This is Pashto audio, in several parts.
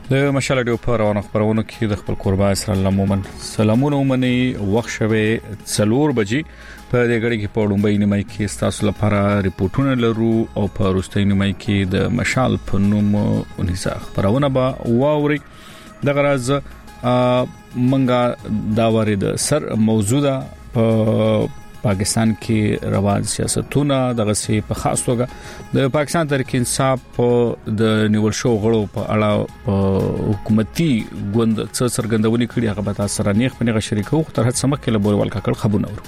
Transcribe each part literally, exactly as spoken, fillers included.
د مشال اډیو په روانه خبرونه کې د خپل قربا اسرائیل لمومن سلامونه ومني وخت شوه څلور بجې په دې غړي کې په لومبۍ نیمای کې تاسو لپاره ریپورتونه لرو او په وروستۍ نیمای کې د مشال په نوم ونیسه خبرونه به واوري د غرض منګه دا ورید سر موجوده په پاکستان کې روان سیاستونه دغه سي په خاص توګه د پاکستان تحریک انصاف د نیول شو غړو په اړه حکومتي ګوند څه څرګندونې کړي هغه به تاسو سره نیغ پنیغه شریکو تر هڅه مکه له بورول کاکړ خبرونه ورو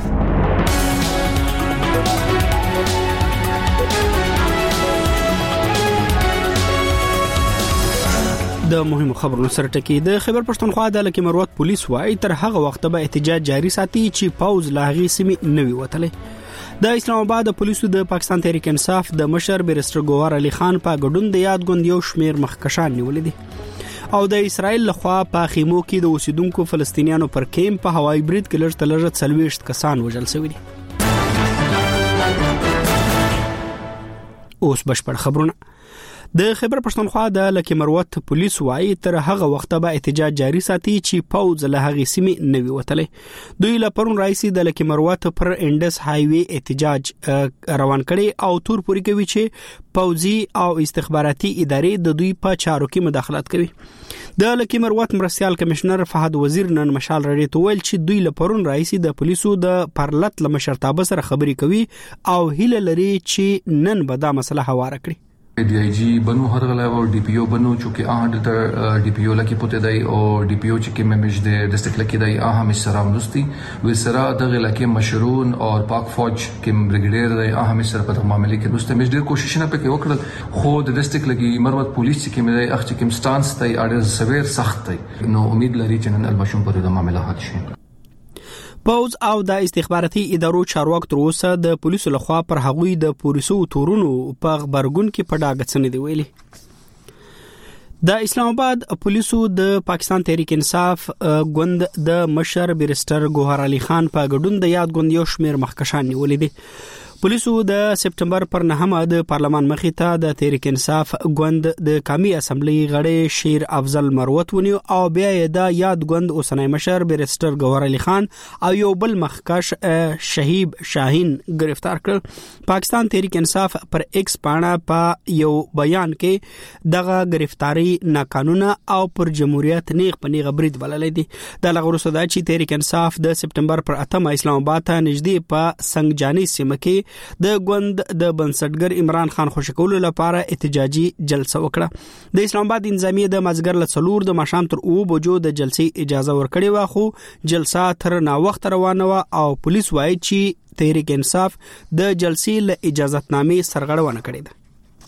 د مهمو خبرونو سره ټکی د خیبر پښتونخوا د لکه مروت پولیس وايي تر هغه وخت به احتجاج جاري ساتي چې پاوز لاغي سیمې نوي وتلې د اسلام آباد پولیسو د پاکستان تحریک انصاف د مشر بیرستر ګوهر علي خان په ګډون د یاد غوند یو شمیر مخکشان نیولې دي او د اسرائیل لخوا په خیمو کې د اوسیدونکو فلسطینیانو پر کیمپ په هوایي برید کې لږ تلږه څلويشت کسان وژل شوي دي. اوس بشپړ خبرونه د خیبر پښتونخوا د لکه مروت پولیس وايي تر هغه وخت به احتجاج جاري ساتي چې پاوز له هغه سیمې نوي وتلې دوی لپاره رئیس د لکه مروت پر انډس های وی احتجاج روان کړي او تور پوری کوي چې پوځي او استخباراتي ادارې د دوی په چارو کې مداخلت کوي. د لکه مروت مرستيال کمشنر فهد وزیر نن مشال رډي تویل چې دوی لپاره رئیس د پولیسو د پرلط لمشرتابه سره خبري کوي او هیله لري چې نن به دا مسله هواره کړي. D I जी बनो हर गला और डीपीओ बनो चूंकि आ डर डीपीओ लकी पुते दाई और डीपीओ चके में मिज दे डिस्ट्रिक्ट लकी दाई आ हम सराम नुस्ती विसरा दग लकी मशरून और पाक फौज के ब्रिगेडियर दाई आ हम सर पर मामले के नुस्ते मिज दे कोशिश न पे के वकल खुद डिस्ट्रिक्ट लगी मरवत पुलिस के में दाई अख चके स्टांस दाई आडर सवेर सख्त दाई नो उम्मीद लरी चनन अलबशुम पर द मामला हादشه پوز او د استخباراتي ادارو چارواکي تر اوسه د پولیسو لخوا پر هغوی د پولیسو تورونو په خبرګون کې پډاګ څنې دی ویلي. د اسلام آباد پولیسو د پاکستان تحریک انصاف ګوند د مشر بیرستر ګوهر علي خان په ګډون د یاد ګوند یو شمیر مخکشان نیولې دي. پولیسو د سپټمبر پر نهمه د پارلمان مخې ته د تحریک انصاف ګوند د قومي اسمبلی غړي شیر افضل مروت ونیو او بیا د یاد ګوند اوسنۍ مشر بیرستر ګوهر علي خان او یو بل مخکش شهیب شاهین گرفتار کړ. پاکستان تحریک انصاف پر ایکس پاڼه په یو بیان کې دغه گرفتاری ناقانونه او پر جمهوریت نیغ پنیغه برید بللې دي. د لغورو صدا چې تحریک انصاف د سپټمبر پر اتمه اسلام آباد ته نږدې په سنگجانی سیمه کې د غوند د بنسټګر عمران خان خوشکولو لپاره احتجاجي جلسه وکړه. د اسلام آباد انځامي د مازګر له څلور د مشام تر او بجو د جلسې اجازه ورکړې و خو جلسه تر نا وخت روانه و او پولیس وايي چې تحریک انصاف د جلسې له اجازهتنامې سرغړونه کړې ده.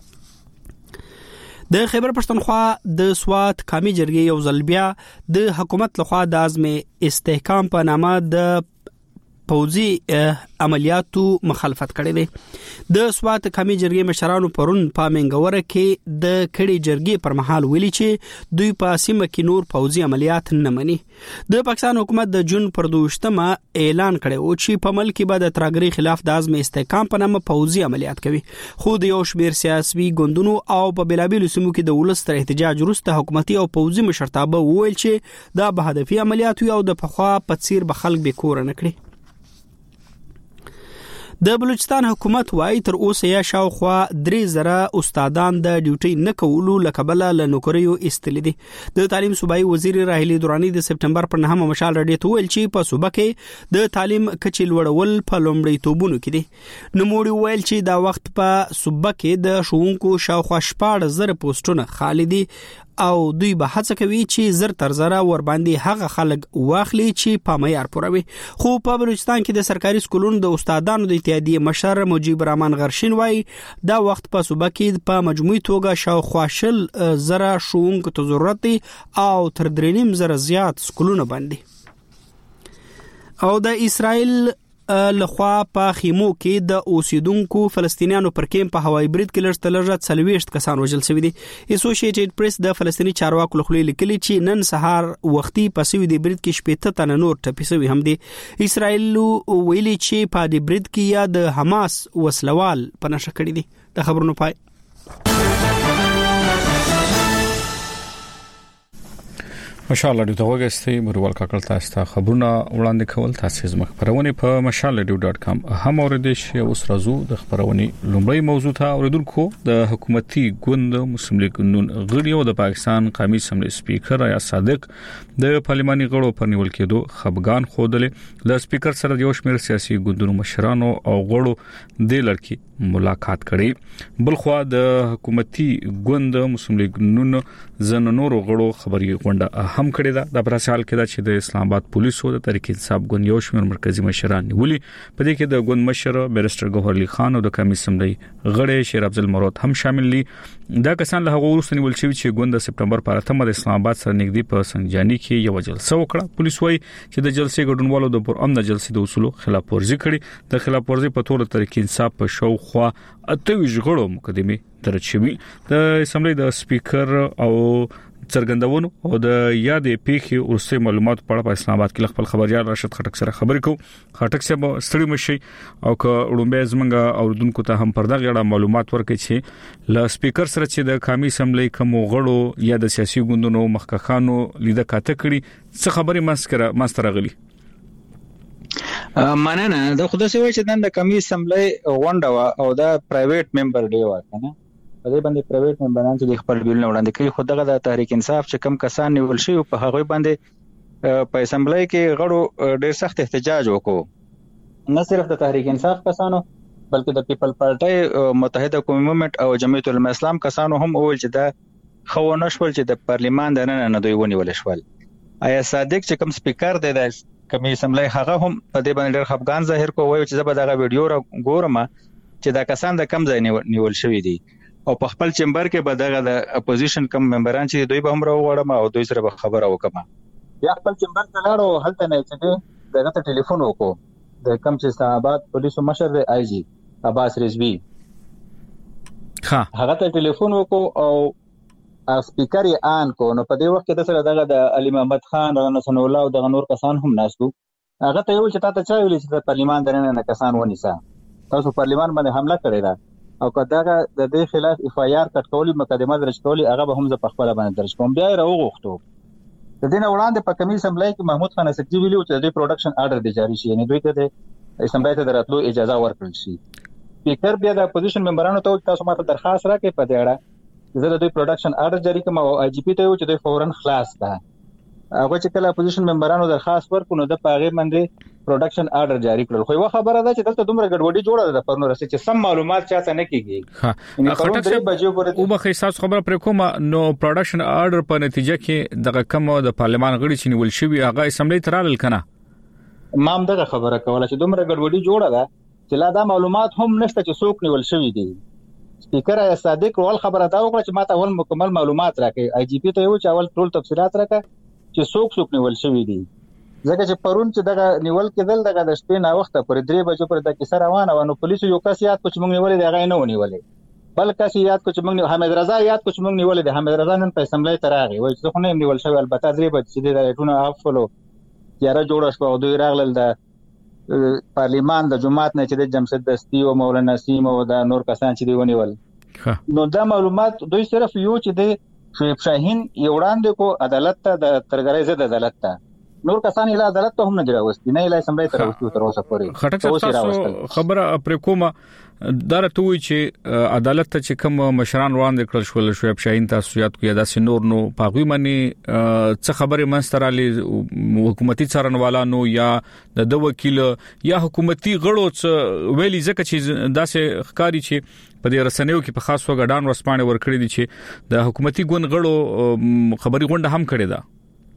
د خیبر پښتونخوا د سوات قومي جرګې یو ځل بیا د حکومت لخوا د عزم استحکام په نامه د پوځي عملیاتو مخالفت کړې ده. د سوات قومي جرګې مشرانو پرون په منګوره کې د کړي جرګې پر مهال ویلي چې دوی په سیمه کې نور پوځي عملیات نه مني. د پاکستان حکومت د جون پر دوشتمه اعلان کړی او چې په ملک کې به د ترګری خلاف د عزم استحکام په نامه پوځي عملیات کوي. خو د یو شمیر سیاسي ګوندونو او په بلابل سیمو کې د ولس تر احتجاج وروسته حکومتي او پوځي مشرتابه وویل چې دا به هدفي عملیات وي او د پخوا په څیر به خلک به کور نه کړي. د بلوچستان حکومت وايي تر اوسه یا شاوخوا درې زره استادان د ډیوټي نه کولو لکبل له نوکریو استل دي. د تعلیم صوبایي وزیر راهلي دوراني د سپټمبر پر نهمه مشال رډي تویل چې په صوبه کې د تعلیم کچې لوړول په لومړی توبونو کې دي. نوموړي ویل چې دا وخت په صوبه کې د ښوونکو شاوخوا شپږ زره پوسټونه خالي دي او دوی به هڅه کوي چې زر تر زره ور باندې هغه خلک واخلي چې په معیار پوروي. خو په بلوچستان کې د سرکاري سکولونو د استادانو د اتحادیې مشر مجيب رحمان غرشین وايي دا وخت په صوبه کې په مجموعي توګه شاوخوا شل زره ښوونکو ته ضرورت دي او تر درې نیم زره زیات سکولونه باندې. او د اسرائیل لخوا په خیمو کې د اوسیدونکو فلسطینیانو پر کیمپ په هوایي برید کې لږ تلږه څلويشت کسان وژل شوي دي. اسوسییټډ پریس د فلسطیني چارواکو لخوا لیکلي چې نن سهار وختي په سوي د برید کې شپږ تنه نور ټپي شوي هم دي. اسرائیل ویلي چې په دې برید کې یا د حماس وسلوال په نشه کړی دي. د خبرونو پای مشال ډیو ته وګستې مرول کاکل تاسو ته خبرونه وړاندې کول تاسو زما خبرونه په مشال ډیو ډاټ کام هم اوریدئ اوس راځو د خبرونه لومړی موضوع ته اوریدونکو د حکومتي ګوند مسلم لیگ نون غړي او د پاکستان قومي اسمبلی سپیکر یا صادق د پارلماني غړو پر نیول کېدو خبرګان خوده د سپیکر سره یو شمېر سیاسي ګوندونو مشرانو او غړو د لړکی ملاقات کړي بلخوا د حکومتي ګوند مسلم لیگ نون زنونو غړو خبري غونډه هم کړی دا د برسال کې دا چې د اسلام آباد پولیسو د تحریک انصاف ګوند یو شمېر مرکزی مشران نیولي په دې کې د ګوند مشر بیرستر ګوهر علي خان او د قومي اسمبلی غړي شیر افضل مرود هم شامل دي دا کسان له هغه وروسته نیول شوی چې ګوند د سپټمبر په اتمه د اسلام آباد سره نږدې په سنجاني کې یو جلسه وکړه پولیس وايي چې د جلسې ګډونوالو د پر امن جلسې د اصولو خلاف ورزي کړي د خلاف ورزي په تور تحریک انصاف په شو خو اته ویش غړو مقدمه درج شوی د اسمبلی د سپیکر او څرګندونو او د یادې پیښې ورسې معلومات په اړه په اسلام آباد کې خپل خبريال راشد خټک سره خبرې کوو خټک سره ستړي مشي او که وړاندې زمنګ اوردونکو ته هم پرده غړه معلومات ورکړي چې ل سپیکر سره چې د قومي اسمبلی کوم غړو یا د سیاسي ګوندونو مخکخانو لیده کاته کړي څه خبرې مسکره ماستر غلي مننه د خدای سوي چې د قومي اسمبلی غونډه او د پرایویټ ممبر دی وکنه په دې باندې پرایویټ ممبران چې خپل بیلونه وړاندې کوي خو دغه د تحریک انصاف چې کم کسان نیول شي په هغه باندې په اسمبلی کې غړو ډېر سخت احتجاج وکړو نه صرف د تحریک انصاف کسانو بلکې د پیپل پارټي متحده قومي موومېنټ او جمعیت العلماء اسلام کسانو هم اول چې د خو نشول چې د پارلیمان د نن نه دوی ونیول شول آیا صادق چې کم سپیکر دی د قومي اسمبلی هغه هم په دې باندې ډېر خفګان ظاهر کوي چې زه به دغه ویډیو را ګورم چې دا کسان د کم ځای نیول شوی دي او په خپل چمبر کې به دغه د اپوزیشن کم ممبران چې دوی به هم راوړم او دوی سره به خبره وکم یا خپل چمبر ته لاړو هلته نه چې دغه ته ټلیفون وکړو د کم چې اسلام آباد پولیسو مشر دی آی جی عباس رضوی ها هغه ته ټلیفون وکړو او سپیکر یې آن کو نو په دې وخت کې د سره دغه د علي محمد خان رانا سن الله او د نور کسان هم ناشتو هغه ته یو چې تاسو چا ویل چې د پارلیمان درنه نه کسان ونیسا تاسو پارلیمان باندې حمله کړی دا او کداغه د دې خلاف اف آی آر کټکولي مقدمه درج کولی هغه به هم ز په خپل باندې درج کوم بیا راوغختو د دې نه وړاندې په قومي اسمبلی کې محمود خان اسدی ویلو چې د پروډکشن آرډر دی جاری شي یعنی دوی ته د اسمبلی ته دراتلو اجازه ورکړل شي سپیکر بیا د اپوزیشن ممبرانو ته تاسو ماته درخواست راکړئ په دې اړه زه د دوی پروډکشن آرډر جاری کوم او آی جی پی ته یو چې دوی فورن خلاص ده هغه چې کله اپوزیشن ممبرانو درخواست ورکړو د پاغه باندې پروډکشن آرډر جاری کړل خو یو خبره ده چې دلته دومره ګډوډي جوړه ده پرنو رسې چې سم معلومات چاته نه کیږي ها خټک بجو پورې او به احساس خبره پر کومه نو پروډکشن آرډر په نتیجه کې دغه کم د پارلمان غړي چې نیول شوی هغه اسمبلی ترال کنه مام دغه خبره کوله چې دومره ګډوډي جوړه ده چې لا دا معلومات هم نشته چې څوک نیول شوی دي سپیکر یا صادق ول خبره دا وکړه چې ماته ول مکمل معلومات راکړي آی جی پی ته یو چې اول ټول تفصيلات راکړي چې څوک څوک نیول شوی دي ځکه چې پرون چې دغه نیول کېدل دغه د شپې نه وخت پر درې بجو پر د کیسه روانه و نو پولیسو یو کس یاد کو چې موږ نیولې دی هغه نه ونیولې بل کس یاد کو چې موږ حمید رضا یاد کو چې موږ نیولې دی حمید رضا نن په اسمبلی ته راغی وایي چې خو نه نیول شوی البته درې بجې چې د ټونه افولو یاره جوړ شو او دوی راغلل د پارلیمان د جماعت نه چې د جمشید دستی او مولانا نسیم او د نور کسان چې دی ونیول نو دا معلومات دوی صرف یو چې د شعیب شاهین یو وړاندې کو عدالت ته د ترګرای زده عدالت ته نور کسان اله عدالت ته هم نه دراوستي نه اله اسمبلی ته راوستي تر اوسه پورې خټک خبره پر کومه درته وی چې عدالت ته چې کوم مشران وړاندې کړل شول شعیب شاهین تاسو یاد کو یا د سنور نو پاغوي منی څه خبره منسترالي حکومتي څارنوالانو یا د دو وکیل یا حکومتي غړو ویلي ځکه چې داسې ښکاری چې په دې رسنیو کې په خاص توګه ډان ورسپانه ورکړي دي چې د حکومتي ګوند غړو خبري غونډه هم کړې ده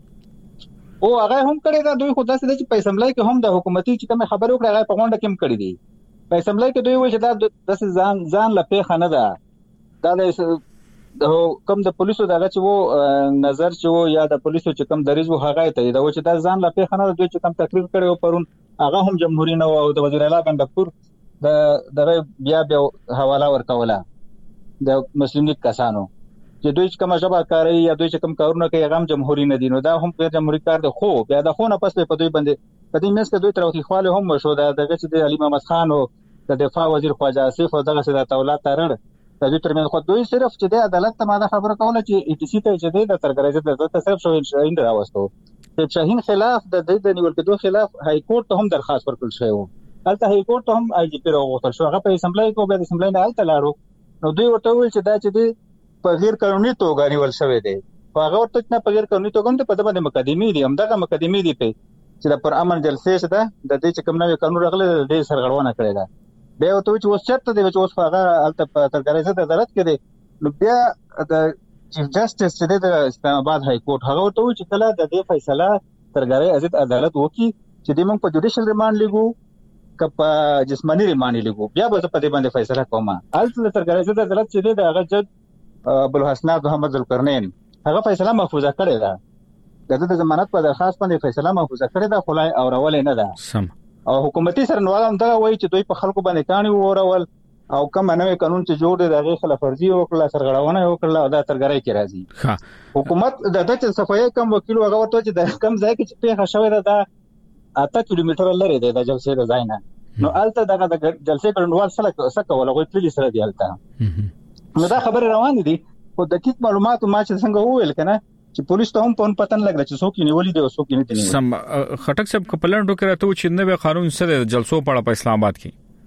او هغه هم کړی دا دوی خو داسې د چې په اسمبلی کې هم د حکومتي چې کوم خبرو کړی هغه په غونډه کې هم کړی دي په اسمبلی کې دوی وایي چې دا داسې ځان ځان لپاره نه ده دا د کوم د پولیسو دغه چې وو نظر چې وو یا د پولیسو چې کوم دریځ وو هغه ته دا و چې دا ځان لپاره نه دوی چې کوم تقریر کړی او پرون هغه هم جمهوریت نه او د وزیر اعلی ګندپور د دغه بیا بیا حواله ورکوله د مسلم لیگ کسانو چې دوی کوم ژبه کاری یا دوی کوم کارونه کوي هغه جمهوریت نه دي نو دا هم په جمهوریت کار دی خو بیا د خو نه پس په دوی باندې په دې مېس کې دوی تروخي خواله هم شو دا دغه چې د علي محمد خان او د دفاع وزیر خواجه آصف او دغه سره تولات ترړ د دې ترمن خو دوی صرف چې د عدالت ته ماده خبره کوله چې ای ټی سی ته چې د ترګرایزه د تصرف شوی شاهین راوستو چې شاهین خلاف د د نیول کېدو خلاف های کورټ ته هم درخواست ورکړل شوی و البته های کورټ ته هم آی جی پی راغوښتل شو هغه په اسمبلی کې به د اسمبلی نه الته لاړو نو دوی ورته ویل چې دا چې د په غیر قانوني توګه نیول شوی دی هغه ورته نه په غیر قانوني توګه په دغه مقدمې دي همدغه مقدمې دي په چې د پر امن جلسې شته د دې چې کوم نوې قانون راغلی د دې سرغړونه کړې ده بیا ته چې اوس چرته دی چې اوس هغه الته په ترګرایزه د عدالت کې دی نو بیا د چیف جسټس چې د اسلام آباد های کورټ هغه ته چې کله د دې فیصله ترګرای عزت عدالت وکي چې د موږ په جوډیشل ریماند لګو کپ جسمانی ریماند لګو بیا به په دې باندې فیصله کومه الته ترګرایزه د عدالت چې د هغه جج ابوالحسنات محمد ذوالقرنین هغه فیصله محفوظه کړې ده د ضمانت په درخواست باندې فیصله محفوظه کړې ده خلای او راولې نه ده سم او حکومتي سرنوال هم دا وایي چې دوی په خلکو باندې کاني وورول او کوم نوې قانون چې جوړ دی دغه خلاف ورزي وکړه سرغړونه وکړه او دا ترګرای کې راځي ها حکومت د دغه صفایي کم وکیل هغه ورته چې د کم ځای کې چې پیښه شوې ده دا اته کیلومتر لري دی د جلسې د ځای نه نو الته دغه د جلسې ګډونوال سره سره کول غوښتل تللی سره دی الته نو دا خبره روان دي خو دقیق معلومات ما چې څنګه وویل کنه چې پولیس ته هم په پتن لګل چې څوک نیولې دي او څوک نه دي نیولې سم خټک صاحب کپلانډو کې راته چې نوې قانون سره جلسو په په اسلام آباد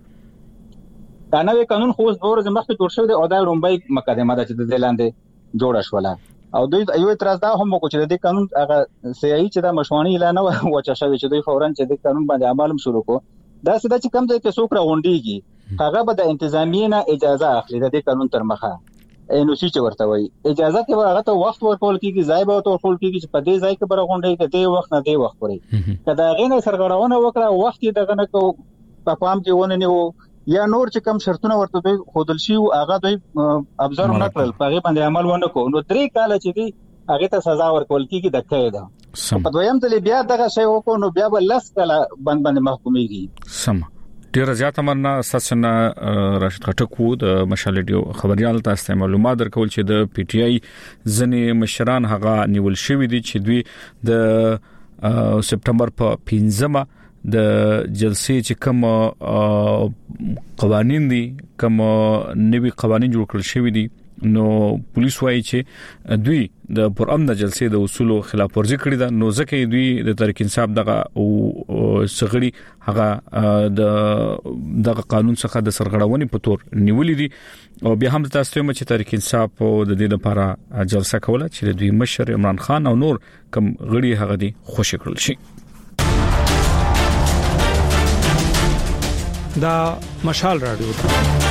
کې دا نوې قانون خو اوس ورځ مخکې جوړ شوی دی او دا رومبای مقدمه ده چې د لاندې جوړه شوله او دوی یو اعتراض دا هم وکړي چې د قانون هغه سیاسي چې د مشوانی اعلان وچا شوی چې دوی فورن چې د قانون باندې عمل شروع کو دا څه چې کم ځای کې څوک راغونډيږي هغه به د انتظامیه نه اجازه اخلي د قانون تر مخه انو سی چې ورته وي اجازه کې هغه ته وخت ورکول کیږي ځای به ورته ورکول کیږي چې په دې ځای کې برغونډي کې دې وخت نه دې وخت پورې کدا غینه سرغړونه وکړه وخت یې دغه نه کو په پام کې ونه نیو یا نور چې کم شرطونه ورته دوی خودل شي او هغه دوی ابزرو نه کړل په هغه باندې عمل ونه کو نو درې کال چې دی هغه ته سزا ورکول کیږي د کېده په دویم ځل بیا دغه شی وکړو نو بیا بل لس کال بند باندې محکوميږي سم ډیر زیات امرنا ساسنا راشد خټکو د مشالډیو خبريال تاسو معلومات درکول چې د پی ټ آی ځنې مشران هغه نیول شوی دي چې دوی د سپټمبر په پنځمه د جلسې چې کوم قوانين دي کوم نوي قوانين جوړ کړل شوی دي نو پولیس وايي چې دوی د پرامن جلسې د اصولو خلاف ورزي کړی دا نو ځکه دوی د تحریک انصاف دغه او سغړي هغه د دغه قانون څخه د سرغړونې په تور نیولې دي او بیا هم تاسو ته چې تحریک انصاف د دې لپاره جلسه کوله چې دوی مشر عمران خان او نور کم غړي هغه دي خوشی کړل شي دا مشال رادیو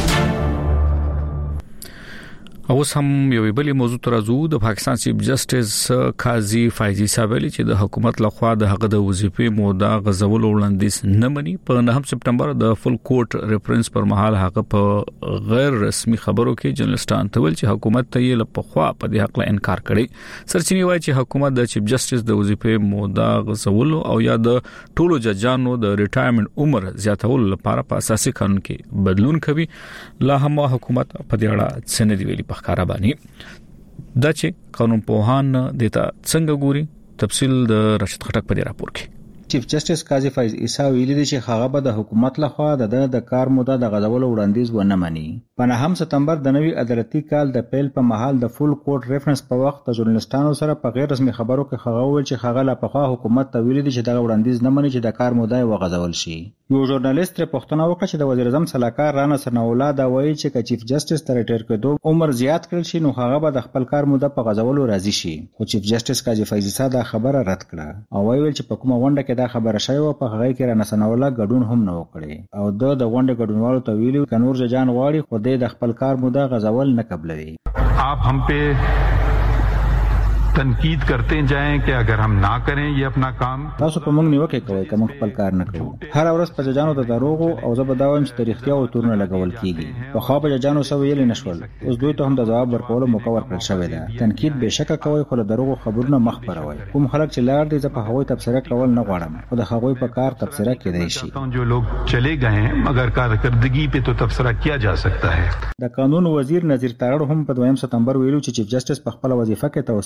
اوس هم یو بلې موضوع ترازو د پاکستان چیف جسټس قاضي فایزي صاحب چې د حکومت لخوا د هغه د وظیفې موده غزول وړاندیز نه مني په نهم سپټمبر د فل کورټ ریفرنس پر مهال هغه په غیر رسمي خبرو کې جرنالستان ته ویل چې حکومت ته یې لپخوا په دې حق لا انکار کړي سرچینی وایي چې حکومت د چیف جسټس د وظیفې موده غزول او یا د ټولو ججانو د ریټایرمنټ عمر زیاتولو لپاره په اساسي قانون کې بدلون کوي لا هم حکومت په دې اړه څه نه دی ویلي خبرباني دا چې قانون پوهان دیتا څنګه ګوري تفصیل د رشید خټک په راپور کې چیف جسټس قاضي فایز عیسی ویلي دی چې هغه به د حکومت لخوا د د کار موده د غځولو وړاندیز ونه مني په نهم سپتمبر د نوي عدالتي کال د پیل په محل د فول کورټ ریفرنس په وخت د ژورنالستانو سره په غیر رسمي خبرو کې هغه ویل چې هغه لا په حکومت ته ویلي دی چې دغه وړاندیز نه مني چې د کار موده وغځول شي یو ژورنالیست تر پښتنه وکړه چې د وزیر اعظم صلاحکار رانا سناولا دا وایي چې چیف جسټس تر ټیر کېدو عمر زیات کړل شي نو هغه به د خپل کار موده په غځولو راضي شي خو چیف جسټس قاضي فایز عیسی دا خبره رد کړه او ویل چې په کومه ونده کې دا خبره شوی په هغه کې رانا سناولا ګډون هم نه وکړي او د د ونده ګډونوالو ته ویلي کنور جان غواړي خو د خپل کار موده غځول نه قبلوي आप हम पे तनकीद करते जाएं कि अगर हम ना करें ये अपना काम تاسو په موږ نیوکه کوي کوم خپل کار نه کوو هر ورځ په جانو د دروغ او زبداوم چې تاریخي او تورونه لګول کیږي په خو په جانو سو ویل نشول اوس دوی ته هم د جواب ورکولو موقع ورکړل شوې ده تنقید به شک کوي خو د دروغ خبرونه مخ پروي کوم خلک چې لار دي په هغوی تبصره کول نه غواړم خو د هغوی په کار تبصره کېدای شي जो लोग चले गए हैं मगर कारकर्दगी पे तो तबसरा किया जा सकता है د قانون وزیر نذیر تارړ هم په دویم سپتمبر ویلو چې چیف جسټس په خپل وظیفه کې توسيع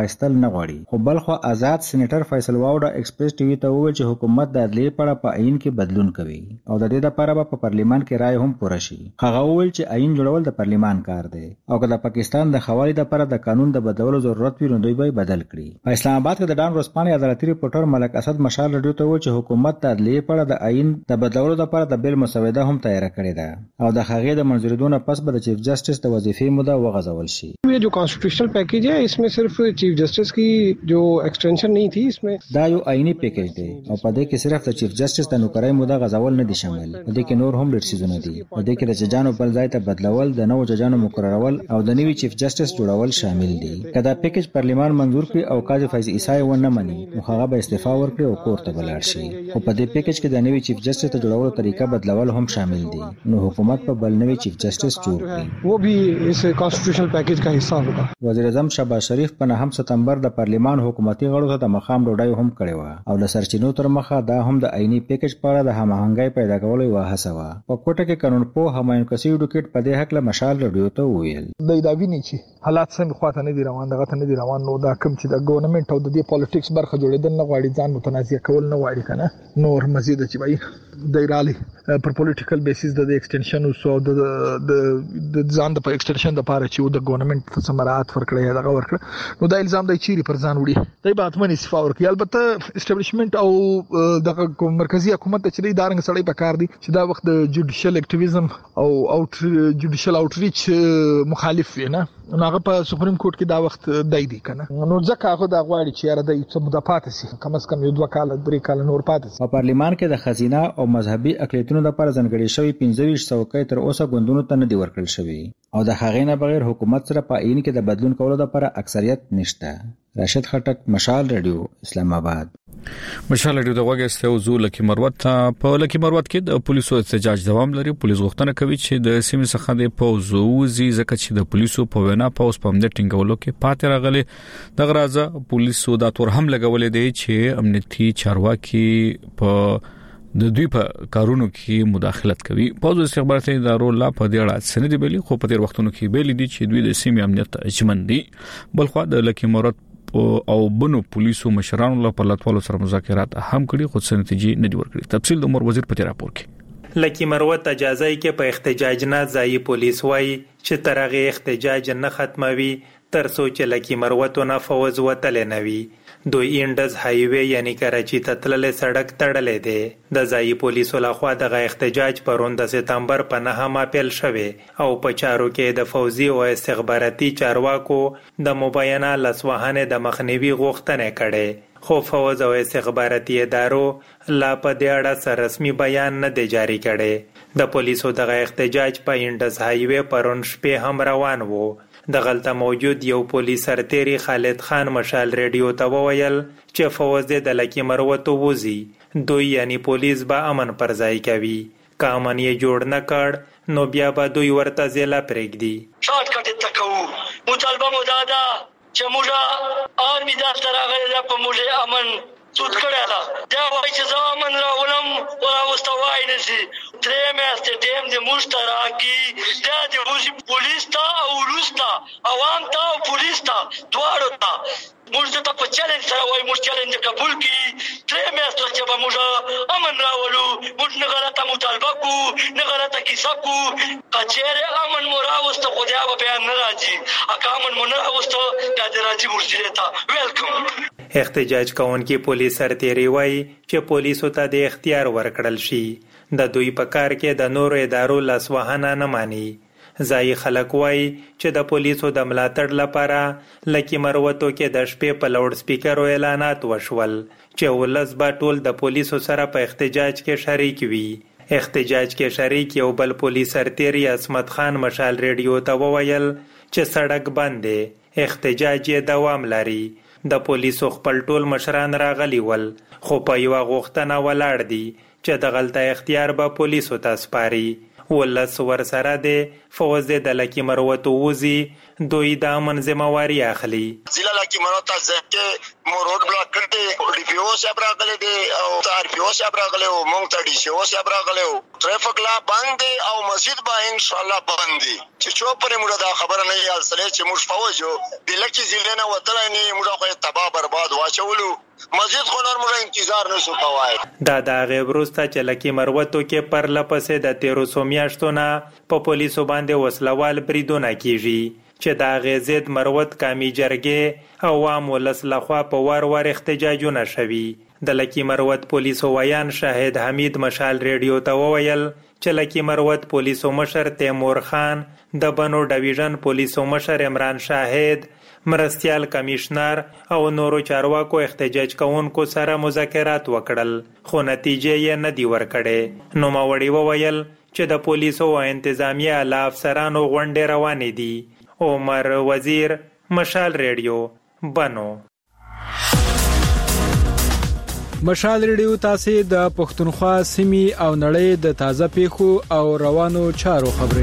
اخیستل نه غواړي. خو بل خو آزاد سېنیټر فیصل واوډا ایکسپریس ټي وي ته وویل چې حکومت د عدلیې په اړه په عین کې بدلون کوي او د دې لپاره به په پارلیمان کې رائے هم پوره شي. هغه وویل چې عین جوړول د پارلیمان کار دی او که د پاکستان د خوالي لپاره د قانون د بدلولو ضرورت وي نو دوی به بدل کړي. په اسلام آباد کې د ډان ورځپاڼې عدالتي ریپورټر ملک اسد مشال رادیو ته وویل چې حکومت د عدلیې په اړه د عین د بدلولو لپاره د بیل مسوده هم تیار کړې ده او د هغې د منظوریدو نه پس به د چیف جسټس د وظیفې موده وغځول شي. ये जो कॉन्स्टिट्यूशनल पैकेज है इसमें सिर्फ चीफ जस्टिस की जो एक्सटेंशन नहीं थी इसमें دا یو عیني پیکیج دی او په دې کې صرف د چیف جسټس د نوکرۍ موده غځول نه دي شامل. په دې کې نور هم ډېر څیزونه دي. په دې کې د ججانو بل ځای ته بدلول، د نوو ججانو مقررول او د نوي چیف جسټس جوړول شامل دي. که دا پیکیج پارلیمان منظور کړي او قاضي فیض عیسی ونه مني نو هغه به استعفا ورکړي او کور ته ولاړ شي. خو په دې پیکیج کې د نوي چیف جسټس ته جوړولو طریقه بدلول هم شامل دي نو حکومت په بل نوي چیف جسټس جوړ کړي. वो भी इस कॉन्स्टिट्यूशनल पैकेज का हिस्सा होगा. وزیر اعظم شهباز شریف په نهم سپتمبر د پارلیمان حکومتي غړو ته د مخام ډوډۍ هم کړې وه او د سرچینو تر مخه دا هم د عیني پیکیج په اړه د هماهنګۍ پیدا کولو یوه هڅه وه. په کوټه کې قانونپوه همایون کسي ایډوکیټ په دې هکله مشال رادیو ته وویل د دا ویني چې حالات سم خواته نه دي روان، دغه ته نه دي روان، نو دا کوم چې د ګورنمنت او د دې پالیټکس برخه جوړېدل نه غواړي، ځان متنازع کول نه غواړي کنه نور مزید چې وایي د رالي پر پولیټیکل بیسیس د ایکسټنشن او سو د د ځان د ایکسټنشن د پاره چې د ګورنمنت ثمرات ورکړي دغه ورکړه نو دا الزام د چيري پر ځان وړي. دای په اتمنې استعفا ورکړي. البته اسټابلیشمنت او د مرکزی حکومت ته چې دارنګ سړی په کار دي چې دا وخت د جوډیشل اکټیویزم او اوټ جوډیشل اوټریچ مخالف وي نه نو هغه په سپریم کورټ کې دا وخت دای دی کنه نو ځکه هغه دا غواړي چې یاره د څه موده پاتې سي، کم از کم یو دوه کال درې کال نور پاتې سي. په پارلیمان کې د خزینه او مذهبي اقلیتونو لپاره ځانګړي شوی پنځه ویشت څوکۍ تر اوسه ګوندونو ته نه دي ورکړل شوي او د هغې نه بغیر حکومت سره په عین کې د بدلون کولو لپاره اکثریت نشته. راشد خټک، مشال رادیو، اسلام آباد. مشال رادیو د وګستو زو لکی مروت ته په لکی مروت کې د پولیسو احتجاج دوام لري. پولیس غوښتنه کوي چې د سیمې څخه د پوزوزي ځکه چې د پولیسو په وینا پوز په امنیت ټینګولو کې پاتې راغلي. د غرازه پولیسو د تور هم لګولې دي چې امنیتي چارواکي په د دوی په کارونو کې مداخلت کوي. پوز استخباراتي ادارو لا په دې اړه سند بیلی خو په تیر وختونو کې بیل دي چې دوی د سیمې امنیت اجمن دي. بلخو د لکی مروت او بنو پولیسو مشرانو له پرلطوالو سره مذاکرات هم کړي خو څه نتیجې نه دي ورکړي. تفصیل د امور وزیر په راپور کې. لکی مروت اجازه کې په احتجاج نه ځای پولیس وای چې ترغه احتجاج نه ختموي تر څو چې لکی مروت نه فوز وتل نه وي. دوی انډز های وی یعنی کراچي ته تللې سړک تړلې ده. د ځای پولیسو لخوا د احتجاج پرون د سپتمبر په نهم اپریل شوه او په چارو کې د فوزي او استخباراتي چارواکو د مبینه لسوهانه د مخنیوي غوښتنه کړي خو فوز او استخباراتي ادارو لا په دې اړه سره رسمي بیان نه دی جاری کړي. د پولیسو د احتجاج په انډز های وی پرون شپه هم روان وو. د غلطه موجود یو پولیس سرتیری خالد خان مشال رادیو ته وویل چې فوز د لکی مروت ووزي دوی یعنی پولیس به امن پر ځای کوي، که امن یې جوړ نه کړ نو بیا به دوی ورته ځله پرېږدي. شارټ کټ تکو مطالبه مو دا ده چې موږ آرمي د ترغه په موږ امن سود کړه دا دا وایي چې زمون راولم او واستوای نشي درې میاشتې ټیم د مشترکي دا د پولیس ته او روستا عوام ته او پولیس ته دواړو ته موږ ته په چیلنج سره وایي موږ چیلنج قبول کړي درې میاشتې چې به موږ امن راولو موږ نه غلطه مطالبه کو نه غلطه کیسه کو کچېره امن مو راوسته خو دا به بیان نه راځي اګه امن مو نه راوسته دا د راځي مرشد ته ویلکم. احتجاج کوونکي پولیس سرتیری وایي چې پولیسو ته د اختیار ورکړل شي. د دوی په کار کې د نورو ادارو لاسوهنه نه مانی. ځای خلک وایي چې د پولیسو د ملاتړ لپاره لکی مروتو کې د شپې په لاوډ سپیکرو اعلانات وشول چې ولس به ټول د پولیسو سره په احتجاج کې شریک وي. احتجاج کې شریک یو بل پولیس سرتیری عصمت خان مشال رادیو ته وویل چې سړک بند دی، احتجاج یې دوام لري. د پولیسو خپل ټول مشران راغلي ول خو په یو غوښتنه ولاړ دي چې د غلطه اختیار به پولیسو ته سپاري. ولس ورسره د فوز د لکی مروت وزي دوی د امن ذمہواری اخلي. ضلع لکی مروت ځکه مو روډ بلاک کړي ډي پی او صاحب راغلي دي او آر پی او صاحب راغلي او مونږ ته ډي سی او صاحب راغلي او ټریفیک لا باندې او مسجد با ان شاء الله باندې چې چو پرې موږ دا خبره نه یال سره چې موږ فوجو د لکی ضلع نه وتل نه موږ خو تباہ برباد واچولو مسجد خو نور موږ انتظار نشو کوای. دا د غیبروستا چې لکی مروتو کې پر لپسې د تیرو سومیاشتو نه په پولیسو باندې وسلوال بریدونه کیږي چې دا غزید مروت کامی جرګې عوام ولس لخوا په وار وار احتجاجونه شوي. د لکی مروت پولیسو ویان شاهد حمید مشال ریډیو ته وویل چې لکی مروت پولیسو مشر تیمور خان، د بنو ډیویژن پولیسو مشر عمران شاهد، مرستیال کمشنر او نورو چارواکو احتجاج کوونکو سره مذاکرات وکړل خو نتیجه یې نه دی ورکړې. نوموړي وویل چې د پولیسو او انتظامیه اعلی افسرانو غونډې روانې دي. عمر وزیر، مشال ریډیو، بنو. مشال ریډیو تاسو د پښتونخوا سیمې او نړۍ د تازه پیښو او روانو چارو خبري.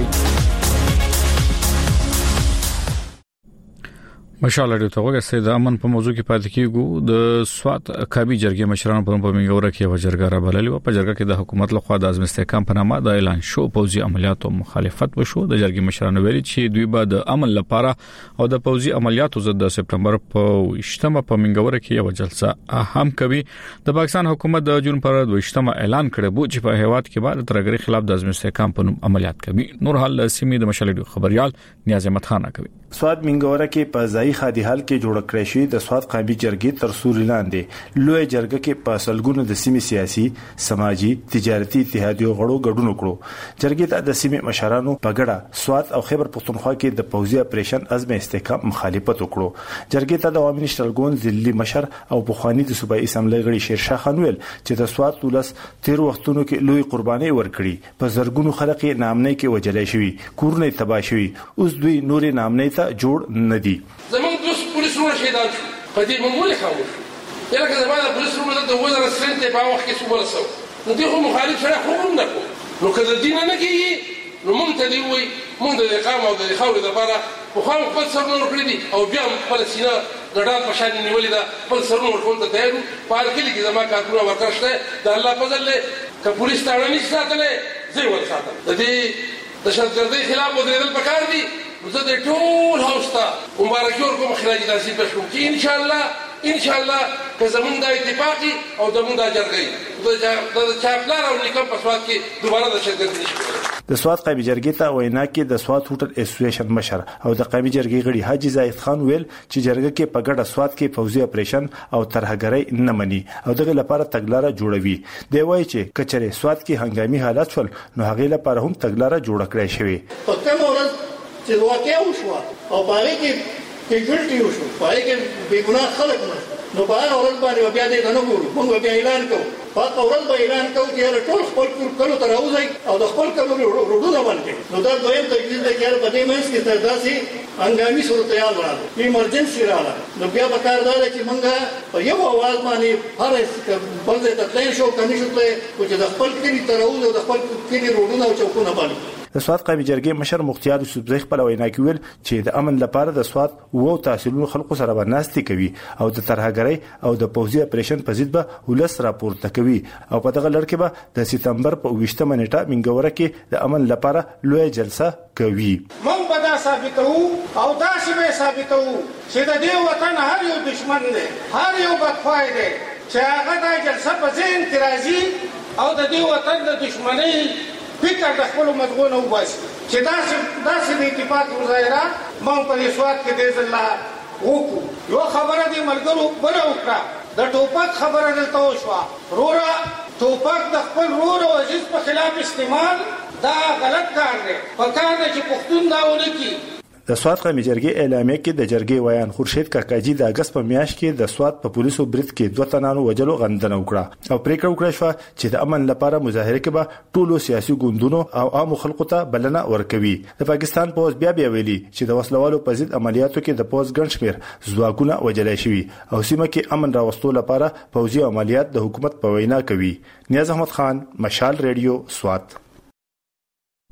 مشال ریډیو ته وګورئ. د امن په موضوع کې پاتې کیږو. د سوات کابي جرګې مشرانو په منګوره کې وجرګه را بللې و. په جرګه کې د حکومت لخوا د عزم استحکام په نامه د اعلان شو پوځي عملیاتو مخالفت وشو. د جرګې مشرانو ویلي چې دوی به د امن لپاره او د پوځي عملیاتو ضد د سپټمبر په وشتمه په منګوره کې یو جلسه هم کوي. د پاکستان حکومت د جون پر وشتمه اعلان کړی و چې په هیواد کې بعد ترګری خلاف د عزم استحکام په نوم عملیات کوي. نور حال سیمې د مشال ریډیو خبريال نیاز احمد خان کوي. سواد منګوره کې په ځای خادي حال کې جوړ کړی شوی د سواد قابي جرګې تر سوري لاندې لوی جرګه کې په سلګونو د سیمې سیاسي، سماجی، تجارتي اتحادیو غړو ګډون کړو. جرګې ته د سیمې مشرانو په ګډه سواد او خیبر پختونخوا کې د پوځي اپریشن عزم استحکام مخالفت وکړو. جرګې ته د عوامي نشترګون ضلعي مشر او بخوانی د صوبایي اسمبلی غړي شیرشاه خان ویل چې د سواد ولس تیر وختونو کې لوی قرباني ورکړي. په زرګونو خلک نامنۍ کې وجلای شوی، کورونه تباہ شوی. اوس دوی نور نامنۍ ته جوړ نه دي. زمون دوس پولیس ورو شهیدان شو په دې مونږ خاموش یره که زمانه پولیس ورو د وزارت سنت په وخت کې څو ورسو نو دوی خو مخالف سره خو هم نه کو نو کله دین نه کیږي نو مونږ ته دی وای مونږ د اقامه او د خاورې لپاره خو خو خپل سرونه ورکړي دي او بیا خپل سینه ګډان په شان نیولې ده خپل سرونه ورکول ته تیار په هر کلی کې زما کارونه ورکړشته د الله فضل له ک پولیس تاړه نشي ساتلې زه ور ساتم د دې د شرطګردۍ خلاف ودرېدل پکار دي. زه د ټول هاوس ته مبارکي ورکوم خراج تحصیل پښکوم چې ان شاء الله ان شاء الله که زمونږ د اتفاقي او زمونږ د جرګې د چاپلار او نکم په سواد کې دوباره د شرکت نشي. د سواد قومي جرګې ته وینا کې د سواد هوټل اسوسییشن مشر او د قومي جرګې غړي حاجی زاهد خان ویل چې جرګه کې په ګډه سواد کې فوزي اپریشن او ترهګرۍ نه مني او دغه لپاره تګلارې جوړوي. دی وایي چې کچره سواد کې هنګامي حالات شول نو هغه لپاره هم تګلارې جوړ کړې شوی. په کوم ورځ چې واقعیا وشو او پاره کې کې ګلټي وشو پاره کې بے ګناه خلک نو په هغه ورځ باندې بیا دې نه ګورو موږ بیا اعلان کوو په هغه ورځ به اعلان کوو چې ټول خپل کلو ته راوځي او د خپل کلو روډونه باندې نو دا دویم تجدید د کار په دې مېس کې تر داسې انګامي صورتحال راځي ایمرجنسي راځي نو بیا به کار دا چې موږ په یو اواز باندې هر بل ځای ته تللی شو کني شو ته چې د خپل کلی ته راوځو د خپل کلی روډونه او چوکونه باندې. د سواد قومي جرګې مشر مختیار یوسفزئی خپل وینا کې ویل چې د امن لپاره د سواد وو تحصیلونو خلکو سره ورناستي کوي او د ترهګرۍ او د پوځي اپریشن په ضد به ولس راپورته کوي او په دغه لړ کې به د سپتمبر په ویشتمه نیټه منګوره کې د امن لپاره لوی جلسه کوي. موږ به دا ثابتو او دا شی ثابتو چې د دې وطن هر یو دشمن دی هر یو بدخوای دی چې هغه د جلسه په ذهن کې راځي او د دې وطن د دشمنۍ فکر د خپل مضمون وباسي چې دا دا د اتفاق مظاهره مونږ په سواد کې د الله وکړو. یو خبره دې ملګرو بل وکړه د ټوپک خبره دلته وشوه رورا ټوپک د خپل رور او عزیز په خلاف استعمال دا غلط کار دی په کار دی چې پښتون دا ونه کړي. د سواد قومي جرګې اعلامیه کې د جرګې ویان خورشید کاکاجي د اگست په میاشت کې د سواد په پولیسو برید کې دوه تنانو وجلو غندنه وکړه او پریکړه وکړه شو چې د امن لپاره مظاهره کې به ټولو سیاسي ګوندونو او عامو خلکو ته بلنه ورکوي. د پاکستان پولیس بیا بیا ویلي چې د وسلوالو په ضد عملیاتو کې د پولیس ګڼ شمېر ځواکونه وجلای شوي او سیمه کې امن راوستلو لپاره پوځي عملیات د حکومت په وینا کوي. نیاز احمد خان، مشال ریډیو، سواد.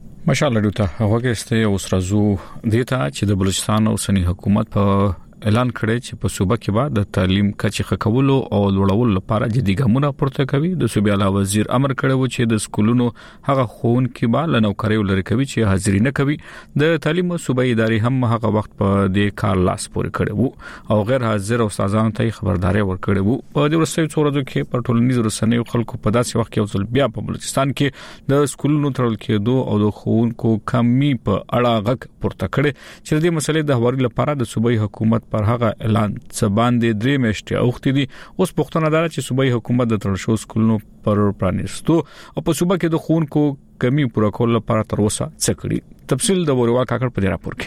ماشاءالله دوته هغه کې اوس راځو دیتا چې د بلوچستان اوسنی حکومت په اعلان کړی چې په صوبه کې به د تعلیم کچې خکولو او لوړولو لپاره جدي ګامونه پورته کوي. د صوبې اعلی وزیر امر کړی و چې د سکولونو هغه ښوونکي به له نوکریو لري کوي چې حاضري نه کوي. د تعلیم صوبې ادارې هم هغه وخت په دې کار لاس پورې کړی وو او غیر حاضر استادانو ته خبرداري ورکړې وو. په دې ورسې څو ورځو کې په ټولنیزو رسنیو خلکو په داسې وخت کې اوسل بیا په بلوچستان کې د سکولونو تړل کېدو او د ښوونکو کمی په اړه غږ پورته کړي چې د مسلې د هواري لپاره د صوبې حکومت پر هغه اعلان څه باندې درې میاشتې اوختې دي. اوس پښتون اداره چې صوبې حکومت د تړل شو سکولونو پر پرانیستو او په صوبه کې د ښوونکو کمی پوره کول لپاره تر اوسه څه کړي. تفصیل د وروا کاکړ په راپور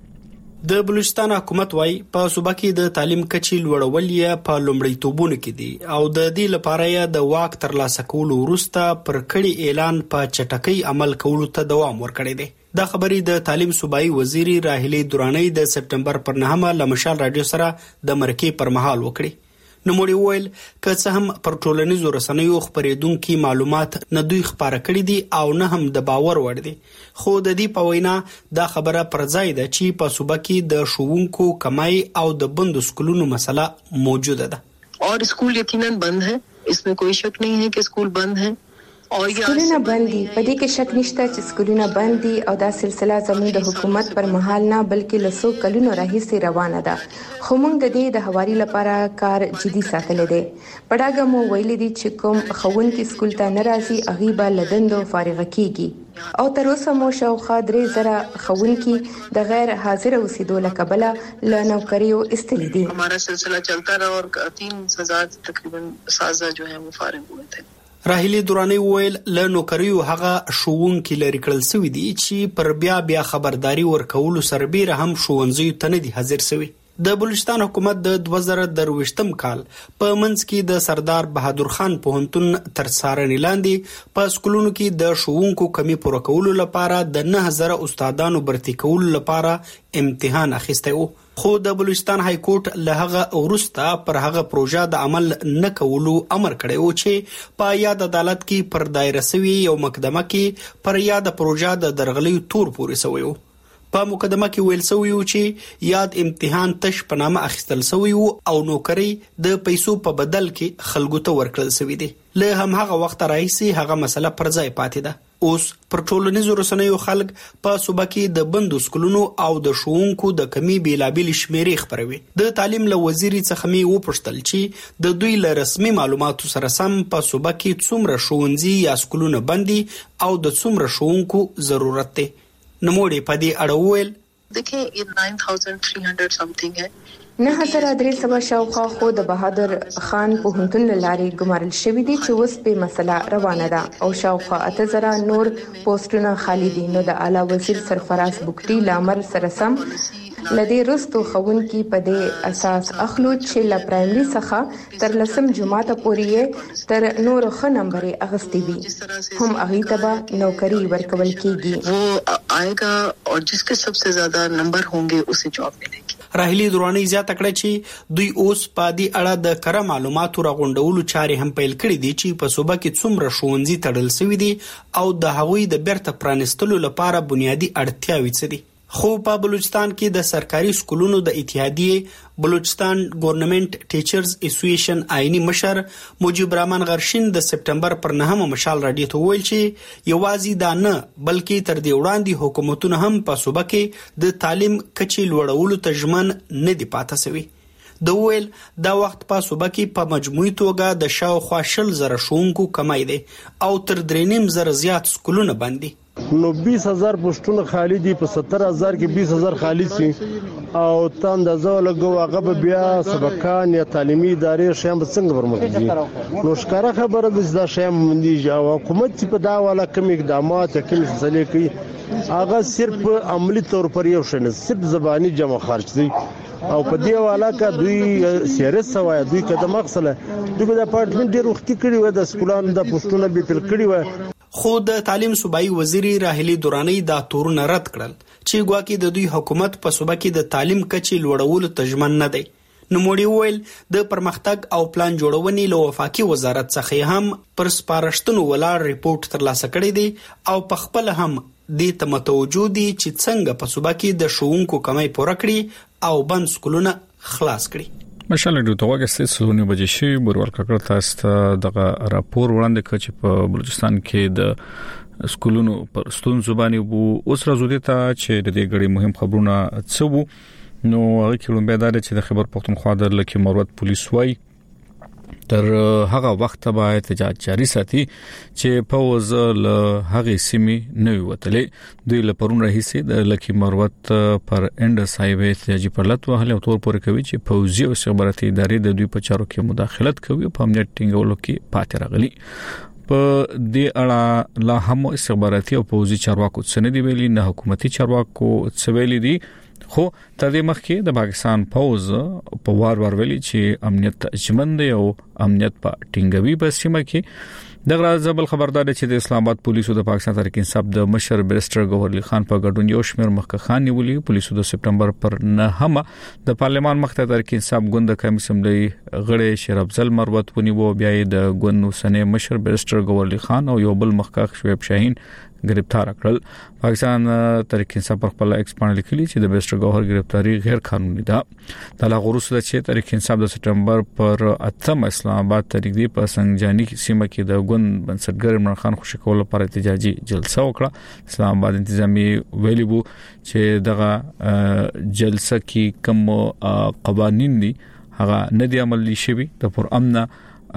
کې. د بلوچستان حکومت وايي په صوبه کې د تعلیم کچې لوړول یې په لومړیتوبونو کې دي او د دې لپاره یې د واک ترلاسه کولو وروسته پر کړي اعلان په چټکۍ عمل کولو ته دوام ورکړی دی. دا خبري د تعلیم صوبایي وزیر راهلي درانی د سپټمبر پر نهمه له مشال رادیو سره د مرکې پر مهال وکړي. نو موږ ویل که څه هم پر ټولنیزو رسنیو خبرېدونکو معلومات نه دوی خبره کړي دي او نه هم د باور وړ دي، خو د دې په وینا دا خبره پر ځای ده چې په صوبه کې د ښوونکو کمای او د بندو سکولونو مسله موجوده ده اور سکول یقینا بند ہے، اس میں کوئی شک نہیں ہے کہ سکول بند ہیں. سکولونه بند دي، په دې کې شک نشته چې سکولونه بند دي او دا سلسله زموږ د حکومت پر مهال نه بلکې له څو کلونو راهیسې روانه ده، خو موږ د دې د هواري لپاره کار جدي ساتلی دی. په ډاګه مو ویلي دي چې کوم ښوونکي سکول ته نه راځي هغوی به له دندو فارغه کیږي او تر اوسه مو شاوخوا درې زره ښوونکي د غیر حاضر اوسېدو له کبله له نوکریو ایستلي دي. हमारा सिलसिला चलता रहा और तीन हजार तकरीबन साजा जो है वो फारिग हुए थे. راهلي درانی ویل له نوکریو هغه ښوونکي لري کړل سوي دي چې پر بیا بیا خبرداري ورکولو سربېره هم ښوونځیو ته نه دي حاضر سوي. د بلوچستان حکومت د دوه زره درویشتم کال په منځ کې د سردار بهادر خان پوهنتون تر څارنې لاندې په سکولونو کې د ښوونکو کمی پوره کولو لپاره د نه زره استادانو برتي کولو لپاره امتحان اخیستی وو، خو د بلوچستان های کورټ له هغه وروسته پر هغه پروژه د عمل نه کولو امر کړی و چې په یاد عدالت کې پر دایره سوي یو مقدمه کې پر یاد پروژه د درغلیو تور پورې سوی وو. په مقدمه کې ویل سوی و چې یاد امتحان تش په نامه اخیستل سوی و او نوکری د پیسو په بدل کې خلکو ته ورکړل سوی دی. له هم هغه وخت راهیسې هغه مسله پر ځای پاتې ده. اوس پر ټولنیزو رسنیو خلک په صوبه کې د بندو سکولونو او د ښوونکو د کمی بیلابیل شمیرې خبروي. د تعلیم له وزیر څخه مې وپوښتل چې د دوی له رسمي معلوماتو سره سم په صوبه کې څومره ښوونځي یا سکولونه بندي او د څومره ښوونکو ضرورت دی. نموړي په دې اړه وویل دیکھیں یہ نائن تھاؤزینڈ تھری ہنڈریڈ سمثنگ ہے. نه هزار درې سوه شاوخوا خو د بهادر خان پوهنتون له لارې ګمارل شوي دي چې اوس په مسله روانه ده او شاوخوا اته زره نور پوسټونه خالي دي. نو د اعلی وزیر سرفراز بوکټي له امر سره سم لدې رستو ښوونکي په دې اساس اخلو چې له پرایمري څخه تر لسم جماعت پورې تر نور ښه نمبرې اغستې وي هم هغوی ته به نوکري ورکول کیږي. وہ آئے گا اور جس کے سب سے زیادہ نمبر ہوں گے اسے جاب ملے گی. راهلي درانی زیاته کړه چې دوی اوس په دې اړه د کره معلوماتو راغونډولو چارې هم پیل کړې دي چې په صوبه کې څومره ښوونځي تړل شوي دي او د هغوی د بیرته پرانیستلو لپاره بنیادي اړتیاوې څه دي. خو په بلوچستان کې د سرکاري سکولونو د اتحادیې بلوچستان گورنمنت ټیچرز اسوسییشن آئینی مشر مجيب الرحمن غرشین د سپټمبر پر نهمه مشال رادیو ته ویل چې یوازې دا نه بلکې تر دې وړاندې حکومتونه هم په صوبه کې د تعلیم کچې لوړولو ته ژمن نه دي پاتې شوي. د ویل دا وخت په صوبه کې په مجموعي توګه د شاوخوا شل زره ښوونکو کمای دی او تر درې نیم زره زیات سکولونه بند دي. نو بیس هزار پوسټونه خالی دي، په ستر هزار کې بیس هزار خالی سي او ته اندازه لګو هغه بیا سبقان یا تعلیمي ادارې شیان به څنګه ورمخ دي. نو ښکاره خبره ده چې دا شیان مندي او حکومت چې په دا والا کوم اقدامات کوم څه کوي هغه صرف عملی طور پر یو شنه صرف زبانی جمع خرج دي او په دې والا کا دوی سیریس سوای دوی کده مقصله دوی د اپارټمنټ ډیر وخت کړي و د سکولانو د پوسټونه به تل کړي و. خو د تعلیم صوبایي وزیر راهلي درانی دا تورونه رد کړل چې ګواکې د دوی حکومت په صوبه کې د تعلیم کچې لوړولو ته ژمن نه دی. نوموړي وویل د پرمختګ او پلان جوړونې له وفاقي وزارت څخه هم پر سپارښتنو ولاړ ریپورت ترلاسه کړی دی او په خپل هم د تمتوجو دي چې څنګه په صوبه کې د ښوونکو کمۍ پوره کړي او بند سکولونه خلاص کړي. مشال د توګه ستاسو بجې شي برور کړه تاسو دغه راپور وړاندې کړ چې په بلوچستان کې د سکولونو پر ستونزو باندې وو. اوس راځو ته چې د دې غړي مهم خبرونه څه وو. نو هغه کې لومبه دار چې د خبر پښتونخوا د لکه مروت پولیس وای تر هغه وخت به احتجاج جاری ساتي چې پوز له هغه سیمې نه وتلې. دوی له پرون راهیسي د لکه مروت پر انډس هایوي احتجاجي پرلط وهله او تور پورې کوي چې پوزي او استخباراتي ادارې د دوی په چارو کې مداخلت کوي په امنیت ټینګولو کې پاتې راغلي. په دې اړه لا هم استخباراتي او پوزي چارواکو څه نه دی ویلي، نه حکومتي چارواکو څه ویلي دي. خو تر دې مخکې د پاکستان پوز په وار وار ویلي چې امنیت اجمن دی او امنیت په ټینګوي په سیمه کې. دغه ځبل خبردار چې د اسلام آباد پولیسو د پاکستان تحریک انصاف د مشر بیرسټر ګوهر علي خان په ګډون یو شمېر مخکخان نیولي. پولیسو د سپټمبر پر نهمه د پارلمان مخته تحریک انصاف ګوند کمی اسمبلی غړي شیر افضل مروت ونیو. بیا د ګوند وسنه مشر بیرسټر ګوهر علي خان او یو بل مخکخ شعیب شاهین گرفتار کړل. پاکستان تحریک انصاف پر خپل ایکس باندې لیکلي چې د بیرسټر ګوهر گرفتاری غیر قانوني ده. د لا غروسه چې تحریک انصاف د سپټمبر پر اتم اسلام آباد تحریک دی په سنجانی سیمه کې د ګوند بنسټګر عمران خان خوشی کول لپاره احتجاجي جلسه وکړه. اسلام آباد انتظامی ویلي وو چې دغه جلسه کې کوم قوانين دي هغه نه دی عملي شوی. د پر امن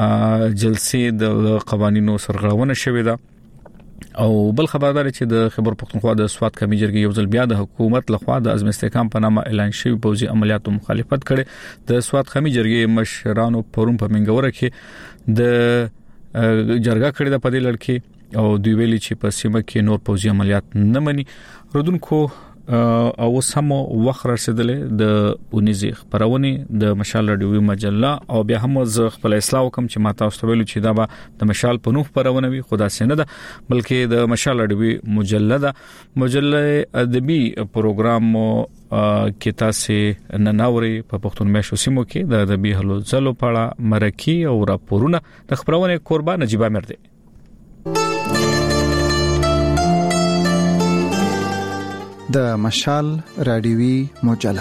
جلسې د قوانینو سرغړونه شوې ده. او بل خبردار چې د خبر پښتونخوا د سواد کمی جرګې یو ځل بیا د حکومت لخوا د عزم استحکام په نامه اعلان شوی پوځي عملیاتو مخالفت کړي. د سواد کمی جرګې مشرانو پرون په منګوره کې د جرګه کړې د پدې لړ او دوی ویلي چې په سیمه کې نور پوځي عملیات نه مني. رودونکو او سمو وخت رسیدلې د اونیزي خبرونه د مشال رادیوي مجله او بیا هم ز خپل اصلاح کوم چې ماته واستویل چې دا به د مشال په نوح خبرونه وي خدا سينه ده بلکې د مشال رادیوي مجله ده. مجله ادبي پروګرام کې تاسو نناوري په پښتون مېشو سیمو کې د ادبي هلو ځلو پاړه مرکی او راپورونه د خبرونه قربان نجيبه مرده. د مشال رادیوي مجله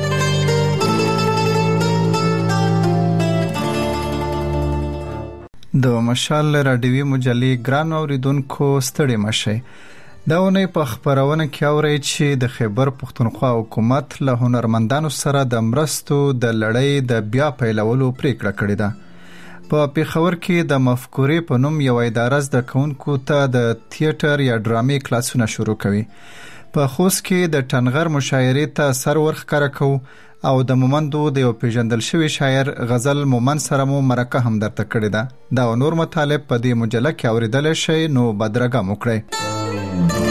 د مشال رادیوي مجلې ګران اوریدونکو ستړي مشه. دا ونې په خبرونه کې اوري چې د خیبر پښتونخوا حکومت له هنرمندانو سره د مرستو د لړۍ د بیا پیلولو پریکړه کړې ده. په پیښور کې د مفکورې په نوم یو اداره د کونکو ته د تیاتر یا ډرامې کلاسونه شروع کوي. په خوست کې د ټنغر مشاعرې ته سر ورخکاره کو او د مومندو د یو پیژندل شوی شاعر غزل مومن سره مو مرکه هم درته کړې ده. دا نور مطالب په دې مجله کې اوریدل شي نو بدرګه مو کړئ.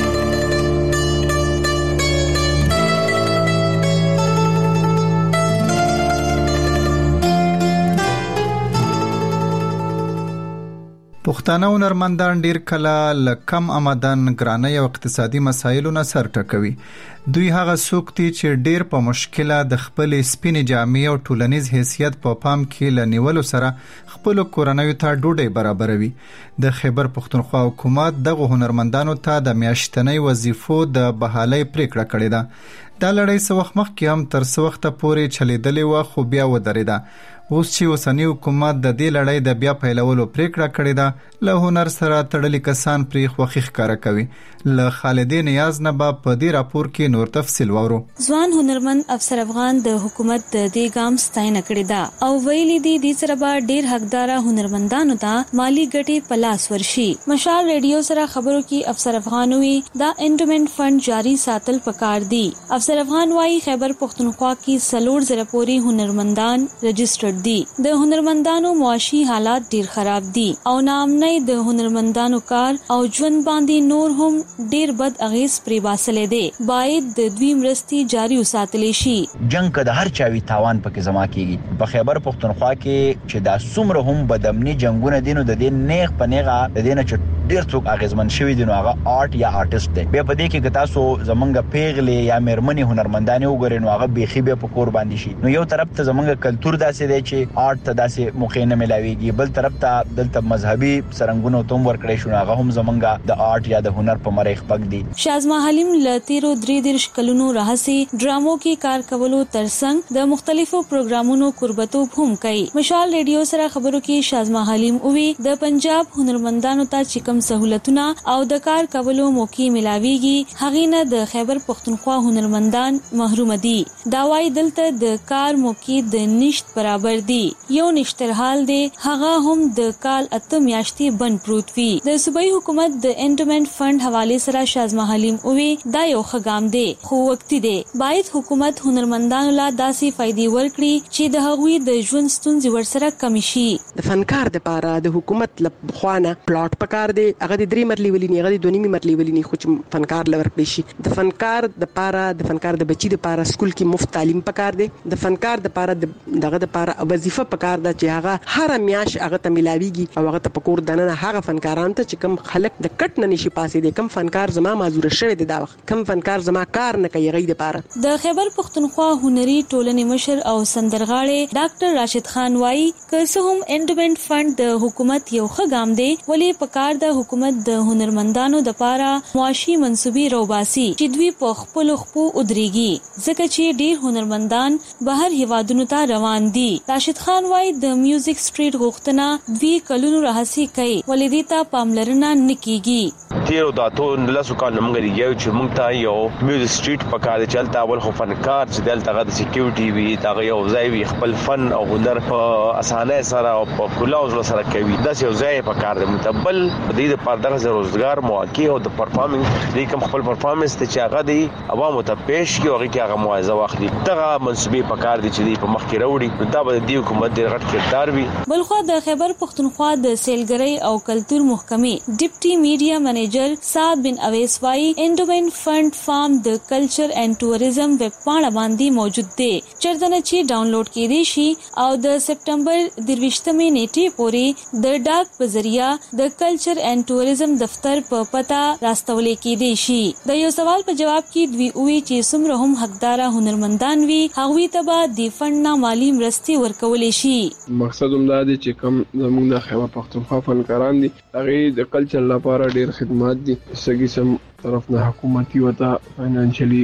پښتانه هنرمندان ډیر کله لکم آمدن ګرانۍ او اقتصادي مسایلو نه سر ټکوي. دوی هغه څوک دي چې ډیر په مشکله د خپل سپینې جامې او ټولنیز حیثیت په پام کې لنیولو سره خپل کورنۍ ته ډوډۍ برابروي. د خیبر پښتونخوا حکومت دغه هنرمندانو ته د میاشتنۍ وظیفو د بحالۍ پریکړه کړې ده. دا لړۍ څه وخت مخکې هم تر څه وخت پورې چلیدلې و خو بیا ودرېده. اوس چې اوسنی حکومت د دې لړۍ د بیا پیلولو پریکړه کړې ده له هنر سره تړلي کسان پرې خوښي ښکاره کوي. له خالدې نیاز نه به په دې راپور کې نور تفصیل وورو. ځوان هنرمند افسر افغان د حکومت د دې ګام ستاینه کړې ده او ویلي دي د سره به ډیر حقدار هنرمندانو ته مالی ګټې پلاس ورشي. مشال ریډیو سره خبرو کې افسر افغانوي دا انډومنت فند جاری ساتل پکار دي. افسر افغان وايي خیبر پښتونخوا کې سلور زره پوري هنرمندان رجسټر دي. د هنرمندانو معاشي حالات ډیر خراب دي او نامنۍ د هنرمندانو کار او ژوند باندې نور هم ډیر بد اغیز پرې باسلې دي. باید د دوی مرستي جاری وساتلې شي. جنگ که د هر چاوي تاوان پکې زما کیږي. په خیبر پښتونخوا کې چې دا څومره هم بدامني جنگونه دي نو د دې نیغ په نیغه د دې نه چې ډیر څوک اغیزمن شوی دي نو هغه آرټ یا آرټیست دی. به په دې کې که تاسو زمونږ پیغلې یا مېرمنې هنرمندانې وګورئ نو هغه بیخي به په کور باندې شي. نو یو طرف ته زمونږ کلچر داسې دی چې آرت ته داسې موقع نه ملاويږي. بل طرف ته دلته مذهبي سرنګونو توم ورکړې شو، هغه هم زمونږه د آرت یا د هنر په مریخ پک دي. شازما حلیم لتیرو درې دیرش کلونو راهسي ډرامو کې کار کولو ترڅنګ د مختلفو پروګرامونو قربتوب هم کوي. مشال ریډیو سره خبرو کې شازما حلیم اووی د پنجاب هنرمندانو ته چکم سہولتونه او د کار کولو موقع ملاويږي، هغه نه د خیبر پختونخوا هنرمندان محروم دي. دا وايي دلته د کار موقع د نشټ برابر دي. یو نشترحال دی هغه هم د کال اته میاشتې بند پروت وي. د صوبایي حکومت د انډومنټ فند حواله سره شازما حلیم اووی دا یو خګام دی خو وختي دی. باید حکومت هنرمندانو لا داسې فائدې ورکړي چې د هغوی د ژوند ستونزې ورسره کم شي. د فنکار د پاره د حکومت لخوانه پلاټ پکار دی، هغه د درې مرلي ولینی، هغه د دوه نیمه مرلي ولینی، خو چې فنکار لور کړی شي. د فنکار د پاره د فنکار د بچی د پاره سکول کې مفت تعلیم پکار دی. د فنکار د پاره دغه د پاره وظیفه پکار ده چې هغه هر میاش هغه ته ملاويږي او هغه ته پکور دنه هغه فنکاران ته چې کم خلک د کټ نه نشي پاسې دي، کم فنکار زما معذور شوی دی، دا وخت کم فنکار زما کار نه کوي غي د پاره. د خیبر پختونخوا هنري ټولنې مشر او سندرغاړي ډاکټر راشد خان وايي که هم انډومنټ فند د حکومت یو خګام دی، ولی پکار د حکومت د هنرمندانو د پاره معاشي منسوبي روباسي چې دوی په خپل خپو ودرېږي، ځکه چې ډیر هنرمندان بهر هیوادونو ته روان دي. راشد خان وايي د میوزیک سټریټ غوښتنه دوی کلونو راهسي کوي، ولې دې ته پاملرنه نکېږي. تیرو داتو لاسو کال نمګری یو چې موږ ته یو میوزیک سټریټ پکار دی، چلته اول خو فنکار چې دلته غو د سکیورټي وي، دا یو ځای وي خپل فن او هنر په اسانه سره او په کلاوز سره کوي، دا یو ځای پکار دی. متبل د دې په دغه روزګار مواقع او د پرفارمنس دې کوم خپل پرفارمنس ته چې هغه دی عوامو ته پیش کی او هغه کې هغه موعظه واخلي، دغه منسوبي پکار دی چې په مخ کې وروړي، دا به د حکومت ډېر غټ کردار وي. بلخو د خیبر پختونخوا د سیلګری او کلچر محکمې ډیپټي میډیا منیجر صاد بن اویس وايي انډومنټ فند فارم د کلچر اینڈ ټوریزم ویب پاڼه باندې موجود دی، چرته چې ډاونلوډ کړئ شي او د سپټمبر درویشتمې نیټې پورې د ډاک په ذریعہ د کلچر اینڈ ټوریزم دفتر په پتا راستول کېدی شي. د یو سوال په جواب کې دوی وی چې څومره هم حقدار هنرمندان وي هغوی ته به د فند نه مالی مرستې ورکول شي. مقصد هم دا دی چې کوم زموږ د خیبر پختونخوا فنکاران دي هغه د کلچر لپاره ډیر خدمات دي، سګي سم طرف نه حکومتي وتا فاینانشلی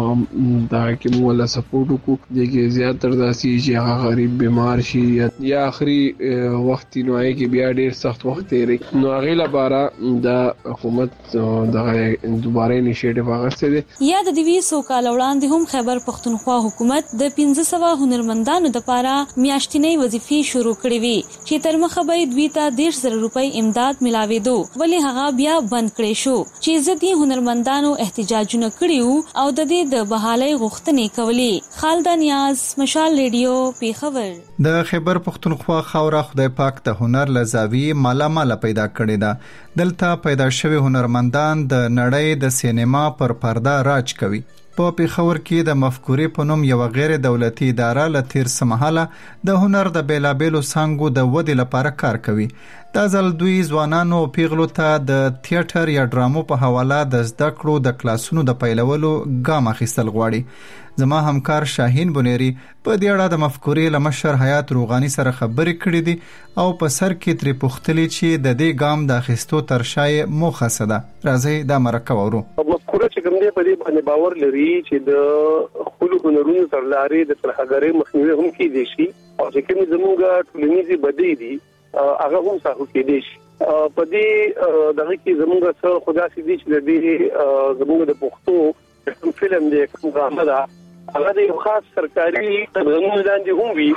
دا کې موږ له سپورټ کو دغه زیاتره داسي چې هغه غریب بیمار شي یا اخري وخت نو هغه کې بیا ډیر سخت وخت تیری، نو هغه لپاره د حکومت دغه دوباره انیشیټیو اغسته دي. یا د دوی سو کال وړاندې هم خیبر پختونخوا حکومت د پنځه سوه هنرمندانو لپاره میاشتنۍ وظیفې شروع کړې وي چې تر مخه به دوی ته ډیر زره روپۍ امداد ملاوېدو، ولی هغه بیا بند کړی شو چې ځدی هنرمندانو احتجاجونه کړیو او د دې د بحالي غوښتنې کولې. خالد نیاز، مشال ریډیو، پیښور. د خیبر پختونخوا خاوره خدای پاک د هنر لزاوی مالا مالا پیدا کړی ده. دلته پیدا شوی هنرمندان د نړۍ د سینما پر پرده راج کوي. په پیښور کې د مفکورې په نوم یو غیر دولتي اداره لتیر سمحاله د هنر د بیلابېلو څانګو د ودې لپاره کار کوي. دا ځل دوی ځوانانو او پیغلو ته د تیاتر یا ډرامو په حواله د زده کړو د کلاسونو د پیلولو ګام اخیستل غواړي. زما همکار شاهین بنيري په دې اړه د مفکورې لمشر حیات روغانی سره خبرې کړې دي او په سر کې ترې پوښتلې چې د دې ګام د اخیستو ترشای موخه څه ده. راځي دا مرکه وورو. مفکوره چې کوم دی په دې باندې باور لري چې د خپل هنرونو تر لارې د ترهګرۍ مخنیوي هم کېدی شي او چې کوم زموږ ټولنیزې بدۍ دي هغه هم ساحو کېدی شي. په دې دغه کې زموږ څخه خدا سي دي چې د زموږ د پښتو کوم فلم دی کوم ډرامه ده هغه د یو خاص سرکاري قانون لاندې هم وي،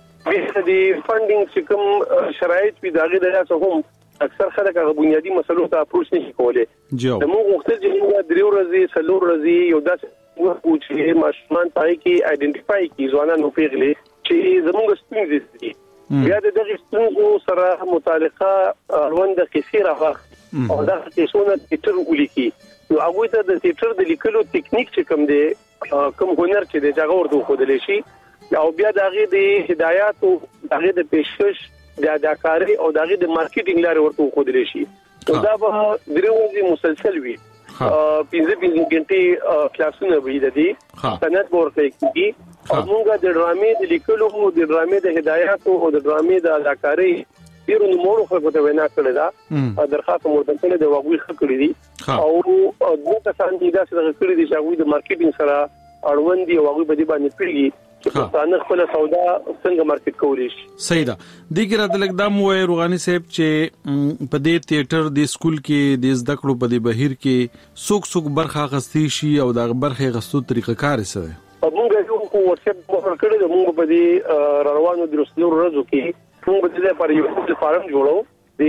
به د فندینګ چې کوم شرایط وي دغه د لاسه هم اکثر خلک هغه بنیادی مسلو ته اپروچ نه کوي. د موږ وخت چې درې ورځې څلور ورځې یو داسې وخت چې ماشومان پای کې آیډنټیفای کی ځوانانو پیغلي چې زموږ ستونزې دي، بیا د دغه ستونزو سره متعلقه اړوند کیسې راغلي او دا کیسونه تیټر ولیکي. نو هغه ته د تیټر د لیکلو ټیکنیک چې کوم دی کوم هنر چې د جګړو ورته خودل شي او بیا دغه د هدایت او دغه د پیشکش د اداکاری او دغه د مارکیټینګ لارې ورته خودل شي. دا به درې ورځې مسلسل وي، پنځه پنځه غنټې کلاسونه وي د دې سند ورته کیږي موږ د ډرامې د لیکلو او د ډرامې د هدایت او د ډرامې د اداکاري ډیرو نمونه خو په وینا کړی دا درخواست مرتبه د واغوي خکړی دي او دغه کسان دي دا څنګه کړی دي چې هغه د مارکیټینګ سره اړوند دي او هغه به دي باندې پیږي چې پښتانه خپل سودا څنګه مارکیټ کولی شي. صحیح ده. د ګراد لګدام وای روغانی صاحب چې په دې تیاتر د سکول کې د زده کړو په دې بهیر کې څوک څوک برخه غستې شي او د برخه غستو طریقه کار سره موږ یو کو واتساپ په کړی د موږ په دې روانو درسلو ورځو کې موږ د دې پر یو فارم جوړو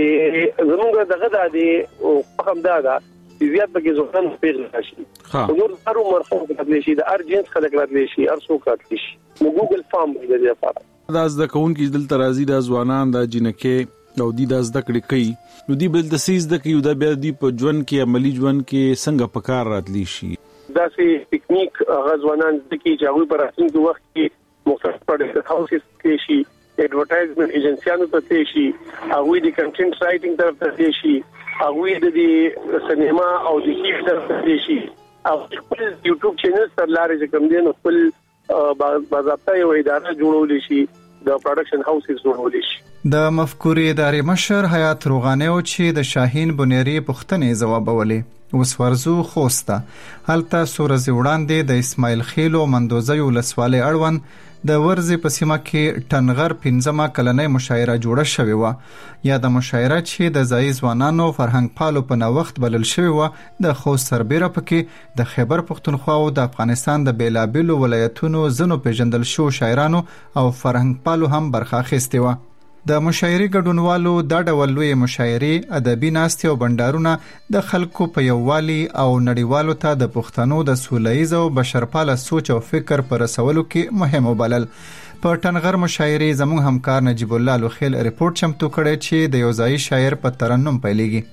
د زموږ دغه د هم دا دا زیات به ځوان پیغام شي نور هر عمر خلک راتلی شي د ارجنس خلک راتلی شي ارسو راتلی شي نو ګوګل فارم دی د لپاره دا زده کوونکي دل ترازی د ځوانان د جنکه او د زده کړې کوي نو دی بل د سیز د کیو د بیا دی په ژوند کې عملی ژوند کې څنګه پکار راتلی شي دا سي ټیکنیک غزوانان د کی چې په راتلونکي وخت کې مختلف پروډکټ هاوسز کې شي ایڈورټایزمنت ایجنسیانو ته شي هغه د کنټینټ رائټینګ طرف ته شي هغه د سینما او د کیف طرف ته شي او خپل یوټیوب چینل سره لارې کوم دي نو خپل باضابطه یو اداره جوړول شي د پروډکشن هاوسز جوړول شي. د مفکورې ادارې مشر حیات روغانی او چې د شاهین بنيري پښتنې ځوابولې اوس ورزو خوسته هلته سورزي وړاندې د اسماعیل خیل او مندوزي ولسوالۍ اړوند د ورزې په سیمه کې ټنغر پنځمه کلنۍ مشاعره جوړه شوې و یا د مشاعره چې د ځای ځوانانو فرهنګ پالو په نوښت بلل شوې و د خوست سربېره پکې د خیبر پښتونخوا او د افغانستان د بیلابیلو ولایتونو زنو پیژندل شو شاعرانو او فرهنګ پالو هم برخه اخیستې و. د مشاعرې ګډونوالو دا ډول لوی مشاعرې ادبي ناستې او بندارونه د خلکو په یووالي او نړیوالو ته د پښتنو د سولهییز او بشرپاله سوچ او فکر پر رسولو کې مهم وبلل. په ټنغر مشاعرې زموږ همکار نجیب الله لوخیل ریپورت چمتو کړی چې د یو ځای شاعر په ترنم پیلېږي.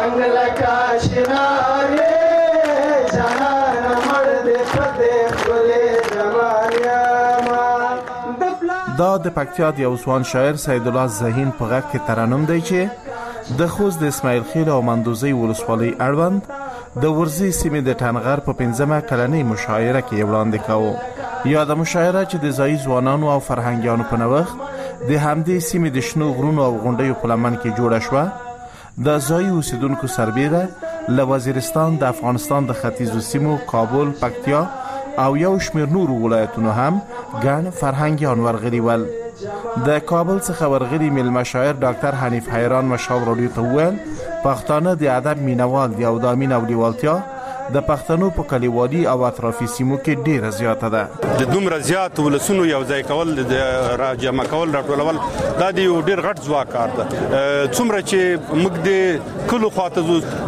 دا د پکتیا د یو ځوان شاعر سید الله زهین په غږ کې ترنم دی چې د خوست د اسماعیل خیل او مندوزي ولسوالۍ اړوند د ورزي سیمې د ټنغر په پنځمه کلنۍ مشاعره کې وړاندې کاوه. یا د مشاعره چې د ځای ځوانانو او فرهنګیانو په نوښت د همدې سیمې د شنو غرونو او غونډیو په لمن کې جوړه شوه. د ځای اوسیدونکو سربېره له وزیرستان د افغانستان د ختیځو سیمو کابل پکتیا او یو شمیر نورو ولایتونو هم ګڼ فرهنګیان ورغلي ول. د کابل څخه ورغلي میلمه شاعر ډاکټر حنیف حیران مشال راډیو ته وویل پښتانه د ادب مینوال دي او د مینه او لیوالتیا د پښتنو په کلیوالي او اطرافي سیمو کې ډیره زیاته ده. د دومره زیات ولسونو یو ځای کول د راجمع کول راټولول دا دی ډیر غټ ځواک کار ده. څومره چې موږ د کلو خاطر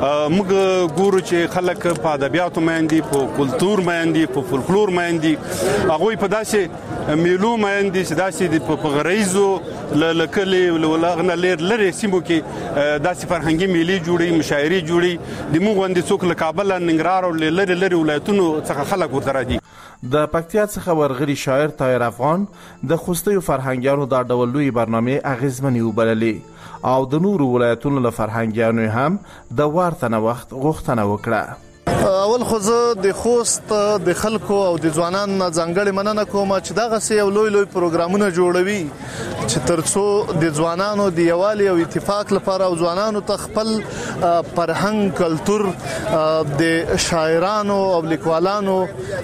موږ ګورو چې خلک په ادبیاتو باندې په کلچر باندې په فولکلور باندې هغه په داسې میلو باندې چې داسې په غریزو لکلي ولغنه لیر لري سیمو کې داسې فرهنګي میلي جوړي مشاعري جوړي د موږ غوندې څوک له کابل ننګرهار او لری لری ولایتونو څخه خلک ورته راځي. د پکتیا څخه ورغلي شاعر طاهر افغان د خوستیو فرهنګیانو د ډول لوی برنامه اغیزمنې وبللې او د نورو ولایتونو له فرهنګیانو هم د ورته نوښت غوښتنه وکړه. اول خو زه د خوست د خلکو او د ځوانان ځانګړي مننه کوم چې دغه سه یو لوی لوی پروګرامونه جوړوي چې ترڅو د ځوانانو د یوالي او اتفاق لپاره او ځوانانو ته خپل فرهنګ کلچر د شاعرانو او لیکوالانو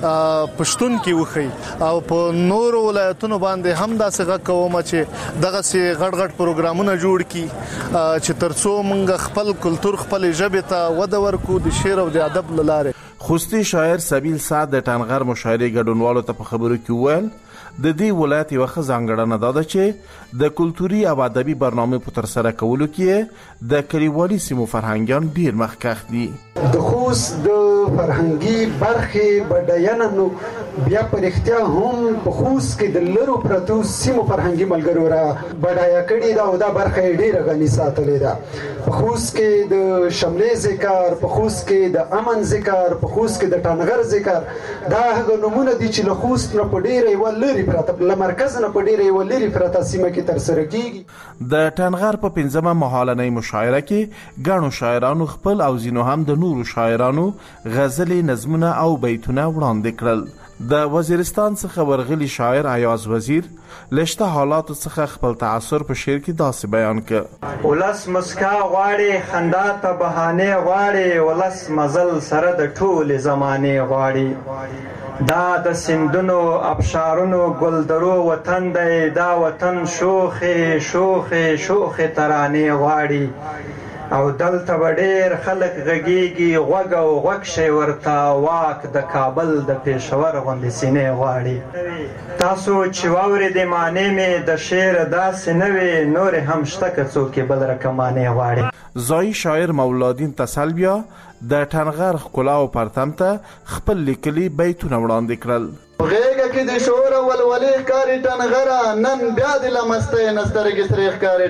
پښتون کې وخی او په نورو ولایتونو باندې هم داسې غږ کوم چې دغه سه غړ غړ پروګرامونه جوړ کی چې ترڅو موږ خپل کلچر خپل ژبه ته وده ورکو د شعر او د ادب لاره. خوستی شاعر سبیل سعد د ټنغر مشاعرې ګډونوالو ته په خبرو کې وویل د دې ولایت یو ښه ځانګړنه ده چې د کلتوري او ادبي برنامه په تر سره کولو کې د کلیوالي سیمو فرهنګیان ډیر مخکښ دي. د خوست د فرهنګي برخې بډاینه نو بیا په اختیار هم په خوست کې د لرو پرتو سیمو فرهنګي ملګرو را بډایا کړي دا او دا برخه ډیره غني ساتلې ده. په خوست کې د شملې ذکر، په خوست کې د امن ذکر، په خوست کې د ټنغر ذکر دا هغه نمونه دي چې له خوست نه په ډیره ولري پرته له مرکز نه په ډیره ولري پرته سیمه کې تر سره کیږي. د ټنغر په پنځمه مهالنۍ مشاعره کې ګڼو شاعرانو خپل او زینو هم د نورو شاعرانو غزلې، نظمونه او بیتونه وړاندې کړل. د وزیرستان څخه ورغلي شاعر ایاز وزیر لشته حالاتو څخه خپل تاثر په شعر کې داسې بیان کړ. ولس مسکا غواړي، خندا ته بهانه غواړي، ولس مزل سره د ټول زمانه غواړي. دا د سندونو ابشارونو ګلدرو وطن دی، دا وطن شوخه شوخه شوخه ترانه غواړي. او دلته به ډېر خلک غږیږي، غوږ او غوږ شي ورته، واک د کابل د پېښور غوندې سینې غواړي. تاسو چې واورېدې معنی مې د شعر داسې نه وي، نورې هم شته که څوک یې بل رقمانې غواړي. ځایي شاعر مولادین تسلبیا د ټنغر ښکلا او پرتم ته خپل لیکلي بیتونه وړاندې کړل. غیږه کې د شور ولولې ښکاري ټنغره، نن بیا د لمستۍ نه سترګې سرې ښکاري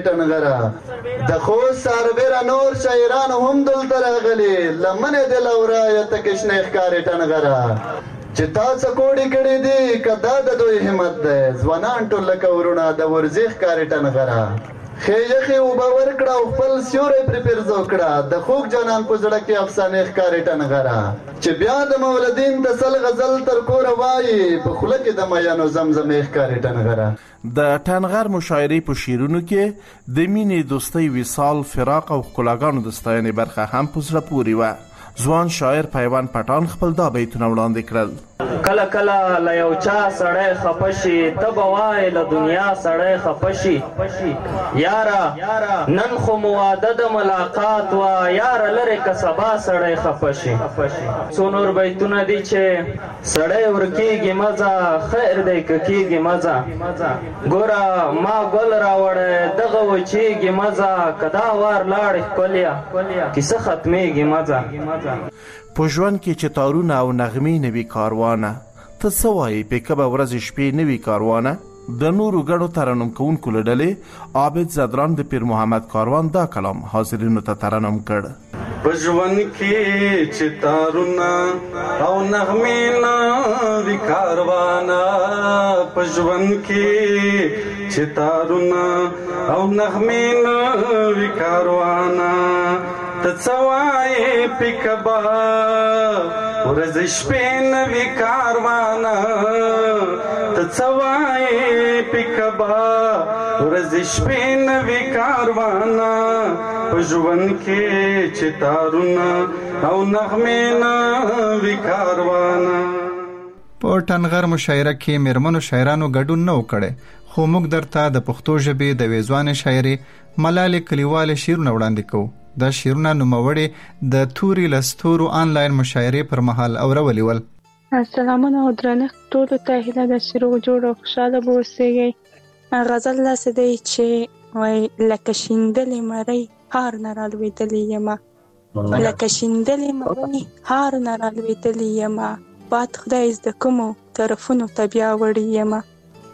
ټنغره. د خوست سربیره نور شاعران هم دلته راغلي، لمنې د لورایه تکې شنې ښکاري ټنغره. چې تا څه کوډې کړې دي که دا د دوی همت دی، ځوانان ټول لکه ورونه د ورځې ښکاري ټنغره. ښې یخې اوبه ورکړه او خپل سیوری پرې پرځو کړه، د خوږ جانان په زړه کې افسانې ښکاري ټنغره. چې بیا د مولدین تسل غزل تر کوره وایي، په خوله کې د میانو زمزمې ښکاري ټنغره. د ټنغر مشاعرې په شعرونو کې د مینې، دوستۍ، وصال، فراق او ښکلاګانو د ستاینې برخه هم په زړه پورې وه. ځوان شاعر پیوان پټان خپل دا بیتونه وړاندې کړل. کله کله له یو چا سړی خفه شي، ته به وایې له دنیا سړی خفه شي. یاره نن خو مو واده د ملاقات وه، یاره لرې که سبا سړی خفه شي. څو نور بیتونه دي چې سړی ورکېږي مزه، خیر دی که کېږي مزه. ګوره ما ګل راوړی دغه وچېږي مزه، که دا وار لاړې ښکليه کیسه ختمېږي مزه. په ژوند کې چې تارونه او نغمې نه وي کاروانه، ته څه وایې پیکه به ورځې شپې نه وي کاروانه. د نورو ګڼو ترنم کوونکو له ډلې عابد زدران د پیر محمد کاروان دا کلام حاضرینو ته ترنم کړ. په ژوند کې چې تارونه او نغمې نه وي کاروانه، په ژوند کې چې تارونه او نغمې نه وي کاروانه. ته څه وایې پیکه به ورځې شپې نه وي کاروانه، ته څه وایې پیکه به ورځې شپې نه وي کاروانه. په ژوند کې چې تارونه او نغمې نه وي کاروانه. په ټنغر مشاعره کې میرمنو شاعرانو ګډون نه وکړي، خو موږ درته د پښتو ژبې د ویزوانې شاعري ملالې کلیوالې شعرونه وړاندې کوو. دا شعرونه نوموړي د توري لستورو آنلاین مشاعرې پر مهال اورولي ول. السلامونه او درنښت ټولو ته، هیله ده چې روغ جوړ او خوشحاله به اوسئ. غزل داسې دی چې وایي لکه شیندلې مرۍ هار نه رالوېدلې یمه، لکه شیندلې مرۍ هار نه رالوېدلې یمه، باد خدای زده کومو طرفونو ته بیا وړې یمه.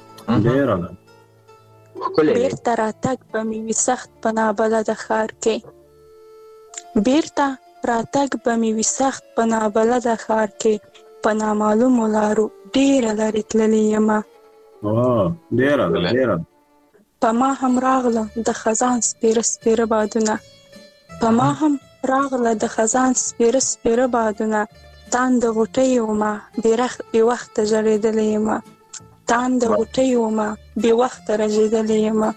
بیرته راتګ به مې وي سخت په نابلده ښار کې، بیرته راتګ به مې وي سخت په نابلده ښار کې، په نامعلومو لارو ډېره لرې تللې یمه. په ما هم راغله د خزان سپېره سپېره بادونه، په ما هم راغله د خزان سپېره سپېره بادونه. تان د غوټۍ ومه بې وخته ژړېدلې یمه، تان د غوټۍ ومه بې وخته رژېدلې یمه.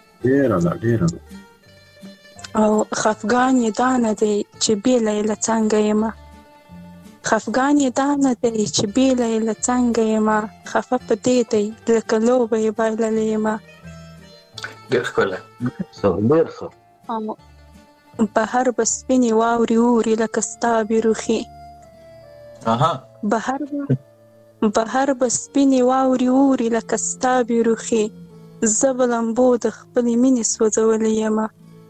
او خفګان یې دا نه دی چې بېله یې له څنګه یمه، خفګان یې دا نه دی چې بېله یې له څنګه یمه، خفه په دې دی لکه لوبه یې بایللې یمه. ډېر ښکلی، ډېر ښه. بهر به سپینې واورې اوري لکه ستا بېروخي، بهر بهر به سپینې واورې اوري لکه ستا بېروخي، زه به لمبو د خپلې مینې سوځولې یمه.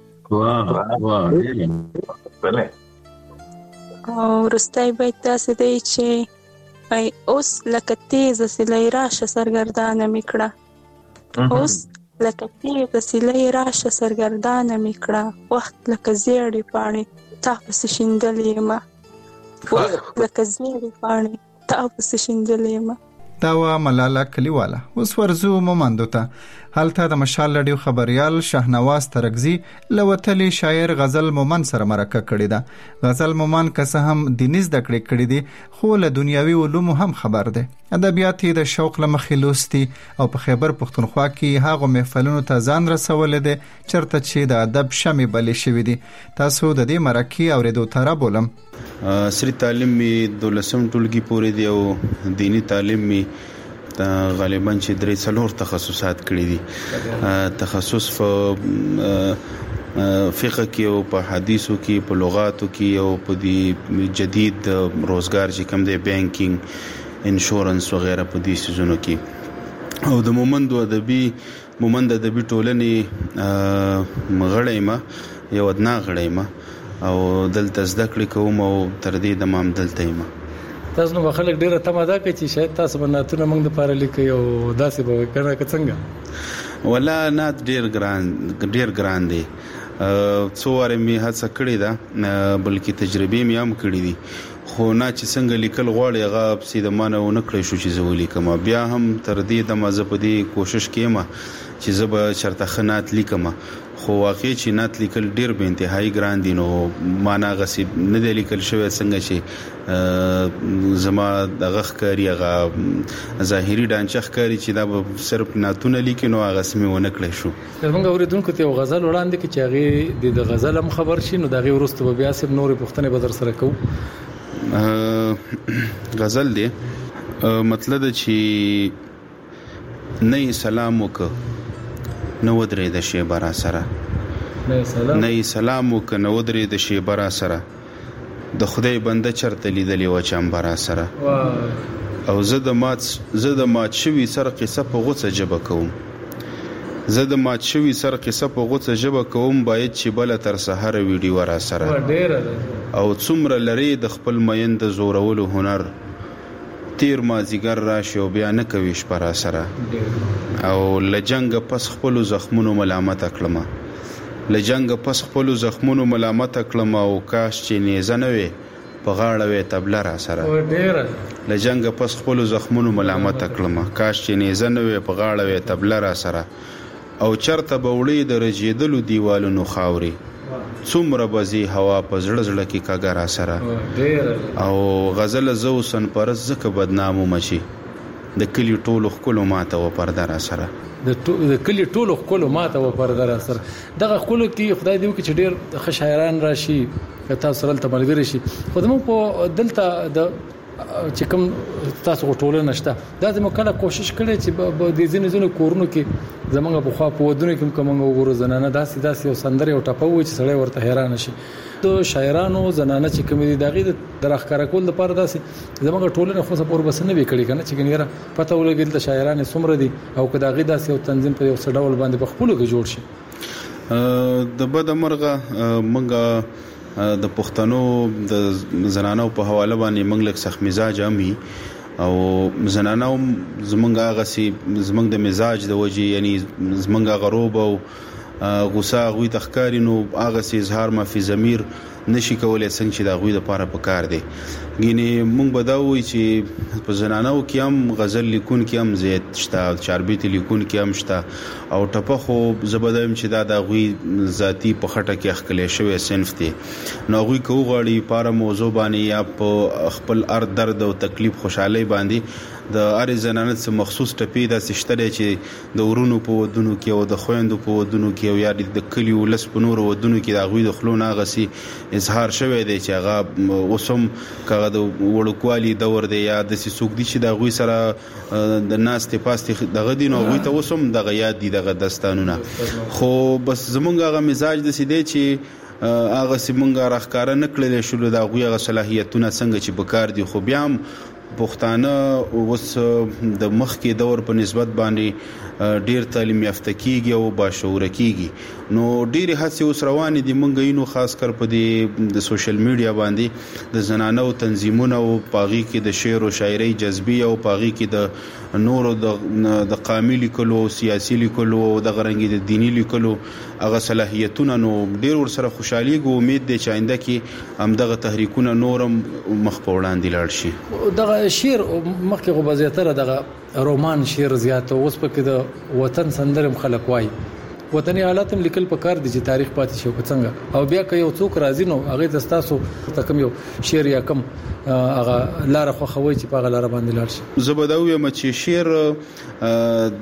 او وروستی بیت داسې دی چې اوس لکه تیزه سیلۍ راشه سرګردانه مې کړه، اوس لکه تیزه سیلۍ راشه سرګردانه مې کړه، وخت لکه زیړې پاڼې تا پسې شیندلې یمه، وخت لکه زیړې پاڼې تا پسې شیندلې یمه. دا و ملاله کلیواله. اوس ورزو مومندو ته. هلته د مشال رادیو خبريال شهنواز ترکزی لوتلی شاعر غزل مومن سره مرکه کړې ده. غزل مومن که څه هم دیني زده کړې کړې دي خو له دنیاوي علومو هم خبر دی. ادبیات یې د شوق له مخې لوستي او په خیبر پښتونخوا کې هغو محفلونو ته ځان رسولی دی چېرته چې د ادب شمې بلې شوي دي. تاسو د دې مرکې اورېدو ته رابولم. عصري تعلیم مې دولسم ټولګي پورې دی او دینی تعلیم مې غالبا چې درې څلور تخصصات کړي دي. تخصص په فقه کې او په حدیثو کې، په لغاتو کې او په دې جدید روزګار چې کوم دی بانکینګ، انشورنس وغیرہ په دې سيزونو کې. او د مومند ادبي مومند ادبي ټولنې مغړې ما یو ادنا غړې ما او دلته زده کړې کوم او تر دې د مام دلته یم. تاسو نو خلک ډیره تمه ده کوي چې شاید تاسو بناتونه موږ د پاره لیکي او داسې به کنه که څنګه؟ ولا نات ډیر ګران ډیر ګران دی. څو واره می هڅه کړې ده بلکې تجربې می هم کړې دي خو نه چې څنګه لیکل غواړي هغه سیده مانه و نه کړی شو چې زه ولیکم. بیا هم تر دې د مزه په دې کوشش کوم چې زه به چرته خنات لیکم خو واقعي چې نات لیکل ډیر به انتهایی ګران دي. نو معنا غسی نه دی لیکل شوی څنګه چې زما د غخ کاری هغه ظاهري ډانچخ کاری چې دا به صرف ناتونه لیکي نو هغه سمې ونه کړی شو. موږ اوریدونکو ته غزل وړاندې کې چې هغه د غزل هم خبر شي نو دا غي ورسته به بیا سب نورې پښتنې به در سره کوو. غزل دی مطلب چې نه سلام وک نو ودرې د شی برا سره نه سلام نه سلام وک نو ودرې د شی برا سره د خدای بنده چرته لیدلې و چمبرا سره او زه د مات زه د مات شوی سر قصه په غوڅه جبه کوم زه د مات شوی سر قصه په غوڅه جبه کوم باید چې بل تر سحر ویډیو را سره او څومره لري د خپل میند زورولو هنر تیر مازیګر راشي او بیا نه کوي شپه را سره او لجنګ پس خپل زخمونو ملامت کړم لجنګ پس خپل زخمونو ملامت کړم او کاش چې نه زنوي په غاړه وې تبله را سره لجنګ پس خپل زخمونو ملامت کړم کاش چې نه زنوي په غاړه وې تبله را سره او چرته بوړې د رجیدلو دیوالونو خاوري څومره بزي هوا په زړه زړه کې کاګرا سره او غزل زو سن پرز زکه بدنامو مشي د کلی ټولو خلکو ماته و پردار سره د کلی ټولو خلکو ماته و پردار سره دغه خلکو کې خدای دې وکړي چې ډېر ښه شاعران راشي کته سره تملګری شي خو موږ په دلته د چې کوم تاسو ټوله نشته دا زموږ کله کوشش کړي چې د دې ځینې ځینې کورونو کې زمونږ په خوا په ودونو کې کومه وګورو زنانه داسې داسې او سندره او ټپو چې سړی ورته حیران شي. د شاعرانو زنانه چې کوم دي دغه د راخکار کول لپاره داسې زمونږ ټوله خو سپور بس نه وکړي کنه چې ګنیره پته ولګیل د شاعرانو څومره دي او کدا غي داسې او تنظیم په یو څډول باندې په خپل کې جوړ شي. د بد مرغه منګه د پښتنو د زنانو په حواله باندې موږ لک سخت مزاج امي او زنانو زمونږه غسي زمونږ د مزاج د وجه یعنی زمونږه غروب او غوسه غوي تخکاری نو هغه سي اظهار ما فی ضمیر نشي کولای څنګه چې دا غوي د پاره پکار دی. ګینه مونږ بداوي چې په زنانو کې هم غزل لیکون کې هم زیات شته چاربیت لیکون کې هم شته او ټپه خو زبدایم چې دا د غوي ذاتی په خټه کې اخلي شوی صنف دی نو غوي کو غاړي پاره موضوع باندې یا په خپل ارد درد او تکلیف خوشحالي باندې د ار زنانه څخه مخصوص ټپی د سشتره چې د ورونو په ودونو کې او د خويندو په ودونو کې او یا د کلیو لس په نور ودونو کې د غوي د خلونو غسي اظهار شوی دی چې هغه اوسم کغه د وړوکوالي دور دی یا د سوق دي چې د غوي سره د ناس ته پاستي دغه دین او غوي ته اوسم دغه یاد دي دغه داستانونه خو بس زمونږ هغه مزاج د سیده چې هغه سیمونږه راخکاره نکړل شو د غوي غ صلاحیتونه څنګه چې بکار دي خو بیا پښتانه اوس د مخکې دور په نسبت باندې ډیر تعلیم یافته کیږي او باشعور کیږي نو ډېری هڅې اوس روانې دي مونږ یې نو خاص کر په دې د سوشل میډیا باندې د زنانو تنظیمونو او پاغي کې د شعر او شاعري جذبي او پاغي کې د نورو د د قامي لیکلو سیاسي لیکلو او د غرنګي د دینی لیکلو هغه صلاحیتونه نو ډېر ور سره خوشحالي ګو امید دي چې آینده کې هم دغه تحریکونه نورم مخ په وړاندې لاړ شي. دغه شعر مخکې غو بازیاتره دغه رومان شعر زیات اوس پکې د وطن سندرم خلک وای وطني حالات هم لیکل پکار دي چې تاریخ پاتې شي څنګه او بیا که یو څوک راځي نو هغه د تاسو تکم یو شعر یا کم هغه لار خو خوي چې په لار باندې لاړ شي. زبداوی مچ شعر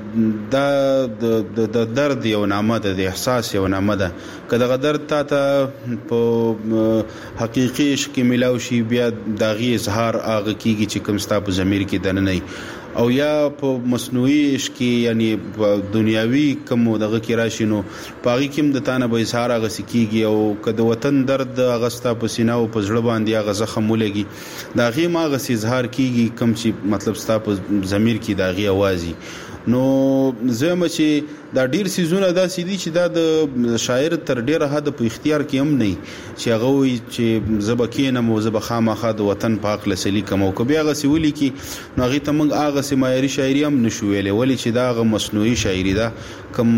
د د درد یو نامه ده د احساس یو نامه ده کله غدر تا ته په حقيقي عشق ملاوي شي بیا داغي اظهار هغه کیږي چې کوم ستا په ضمیر کې دنه نه او یا په مصنوعي عشق یعنی دنیاوی کوم دغه کې راشي نو پاغي کوم د تانه به اظهار هغه سکیږي او کله وطن درد غستا په سینه او په ځړ باندې هغه زخم ولګي داغي ما غس اظهار کیږي کوم چې مطلب ستا په ضمیر کې داغي اوازي نو زما چې دا ډیر سيزونه دا سيدي چې دا د شاعر تر ډیره حد په اختیار کې هم نه چې هغه وي چې زبکینه مو زب خامخا د وطن پاک لسلی کوم او بیا هغه سویلی کې نو هغه ته موږ هغه سمایري شاعري هم نشو ویلې ولی چې دا هغه مصنوعي شاعري ده کوم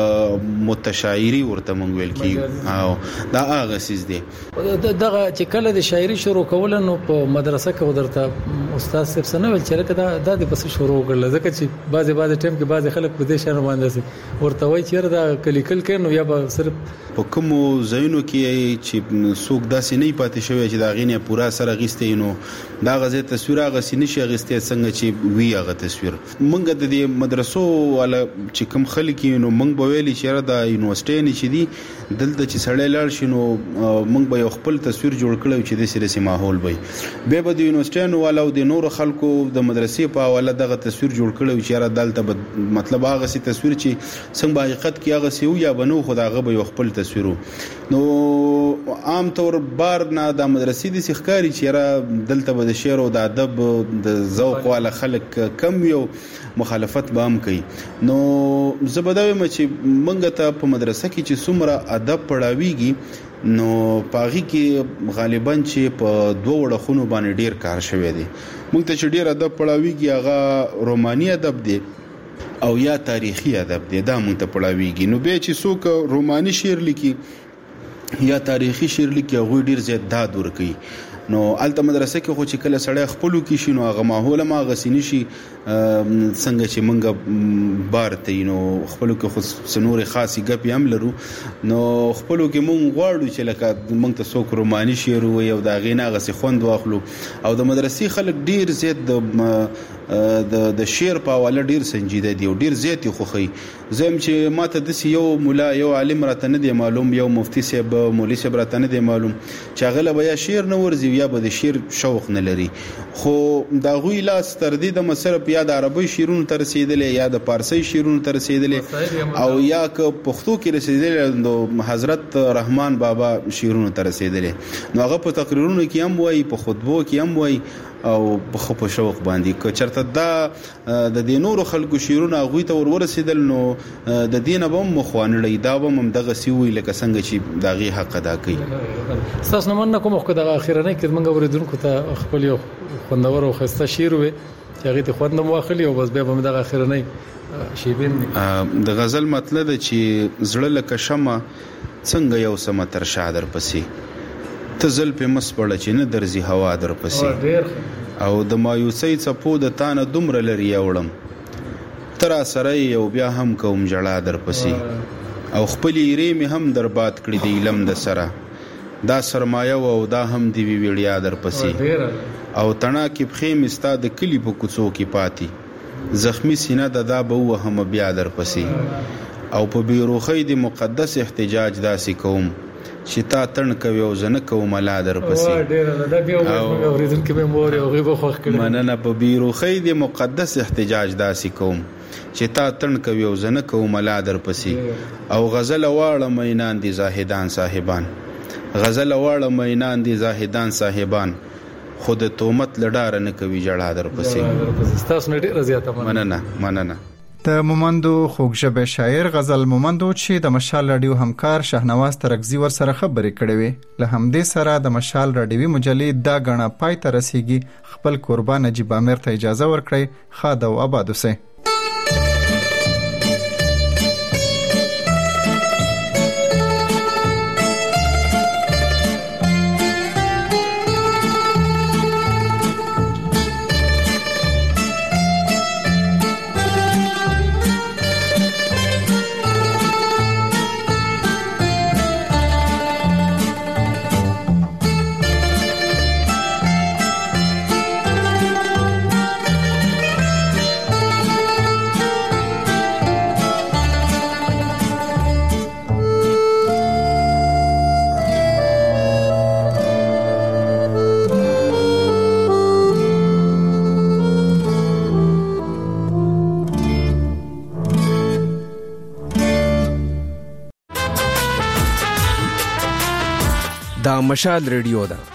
متشاعري ورته موږ ویل کی او دا هغه سیز دي دغه چې کله د شاعري شروع کول نو په مدرسه کې ودرته استاد صاحب سره ویل چې دا د پس شروع کړل ځکه چې بعضي بعضي ټیم کې بعضي خلک په دې شان باندې ورته وای چې دا کلیکل کینو یا به صرف په کوم زینو کې چې څوک داسې نه پاتې شوی چې دا غینه پورا سره غستې نو دا غزه تصویر هغه سینې غستې څنګه چې وی هغه تصویر مونږ د دې مدرسو ولا چې کوم خلک نو مونږ به ویلي چې دا یونیورسيټي نه چې دي دلته چې سړی لاړ شي نو مونږ به یو خپل تصویر جوړ کړو چې د سره سي ماحول وي به به د یونیورسيټي نو ولا د نور خلکو د مدرسې په حواله دغه تصویر جوړ کړو چې را دلته مطلب هغه سي تصویر چې څنګه حقیقت کې هغه سیو یا بنو خداغه به خپل تصویرو نو عام طور بار نه د مدرسې د سخکاری چې را دلته به د شعر او د ادب د ذوق والا خلک کم یو مخالفت به هم کوي نو زبداوی مچ منګه ته په مدرسه کې چې څومره ادب پڑھاویږي نو پاغي کې غالبا چې په دوه وړخونو باندې ډیر کار شوی دی موږ ته چې ډیر ادب پڑھاویږي هغه روماني ادب دی او یا تاریخي ادب دی دا مونږ ته پړاویږي نو به چې څوک روماني شعر لیکي یا تاریخي شعر لیکي هغه ډیر زیات داد ور کوي نو الته مدرسه کې خو چې کله سړی خپلو کې شي نو هغه ماحول ما غسینی شي څنګه چې مونږ بار ته نو خپلو کې خو سنور خاصي ګپ هم لرو نو خپلو کې مونږ غواړو چې لکه مونږ ته څوک روماني شعر وي او دا غینا غسي خوند واخلو او د مدرسې خلک ډیر زیات د د د شعر په حواله ډیر سنجیده دي او ډیر زیات خوخي زم چې ماته د یو مولا یو عالم راته نه دی معلوم یو مفتي صاحب مولوی صاحب راته نه دی معلوم چې هغه به یا شعر نه ورزي یا به د شعر شوق نه لري خو دا غوی لاس تر دې د مصرف یا د عربي شعرونو تر رسیدلې یا د فارسی شعرونو تر رسیدلې او یا که پښتو کې رسیدلې نو حضرت رحمان بابا شعرونو تر رسیدلې نو هغه په تقریرونو کې هم وایي په خطبو کې هم وایي او په په شوق باندې که چرته دا د دې نورو خلکو شیرونه غوي ته ور ورسېدل نو د دینه به مخوانړی دا به هم دغه سی وی لکه څنګه چې داغي حق ادا کوي تاسو نه من کوم خو دغه اخیرنه کې موږ ورېدونکو ته خپل یو خوندور او خسته شیر وي چې هغه ته خوند مو اخلي او بس به هم دغه اخیرنه شیبین د غزل مطلب چې زړه لکه شمع څنګه یو سم تر شادر پسې تزل په مسپړه چې نه درځي هوا در پسې او د مایوسۍ څپو د تانه دومره لري وړم تر سره یو بیا هم کوم جړه در پسې او خپل یری می هم در باد کړی دی لم د سره دا سرمایه او دا هم دی ویړیا در پسې او تنا کې بخې مستا د کلی په کوڅو کې پاتې زخمی سینه د دا به هم بیا در پسې او په بیروخی د مقدس احتجاج داسې کوم چې تا تن کوي او زنه کوم لا در پسې ډېر دا بیا اوریدونکو به مور او غیبه خوښ کړي مننه په بیروخی د مقدس احتجاج داسې کوم چې تا تن کوي او زنه کوم لا در پسې او غزل واړه مینان دي زاهدان صاحبان غزل واړه مینان دي زاهدان صاحبان خود تومت لډار نه کوي جړه در پسې تاسو نه ډېر زیاته مننه مننه د مومندو خوږژبه شاعر غزل مومندو چې د مشال رادیو همکار شهنواز ترکزی ور سره خبرې کړې وې. له همدې سره د مشال رادیوي مجلې دا غڼه پای ته رسیږي. خپل قربان نجیب امیر ته اجازه ورکړئ. خاد او آباد اوسئ. دا مشال ریډیو ده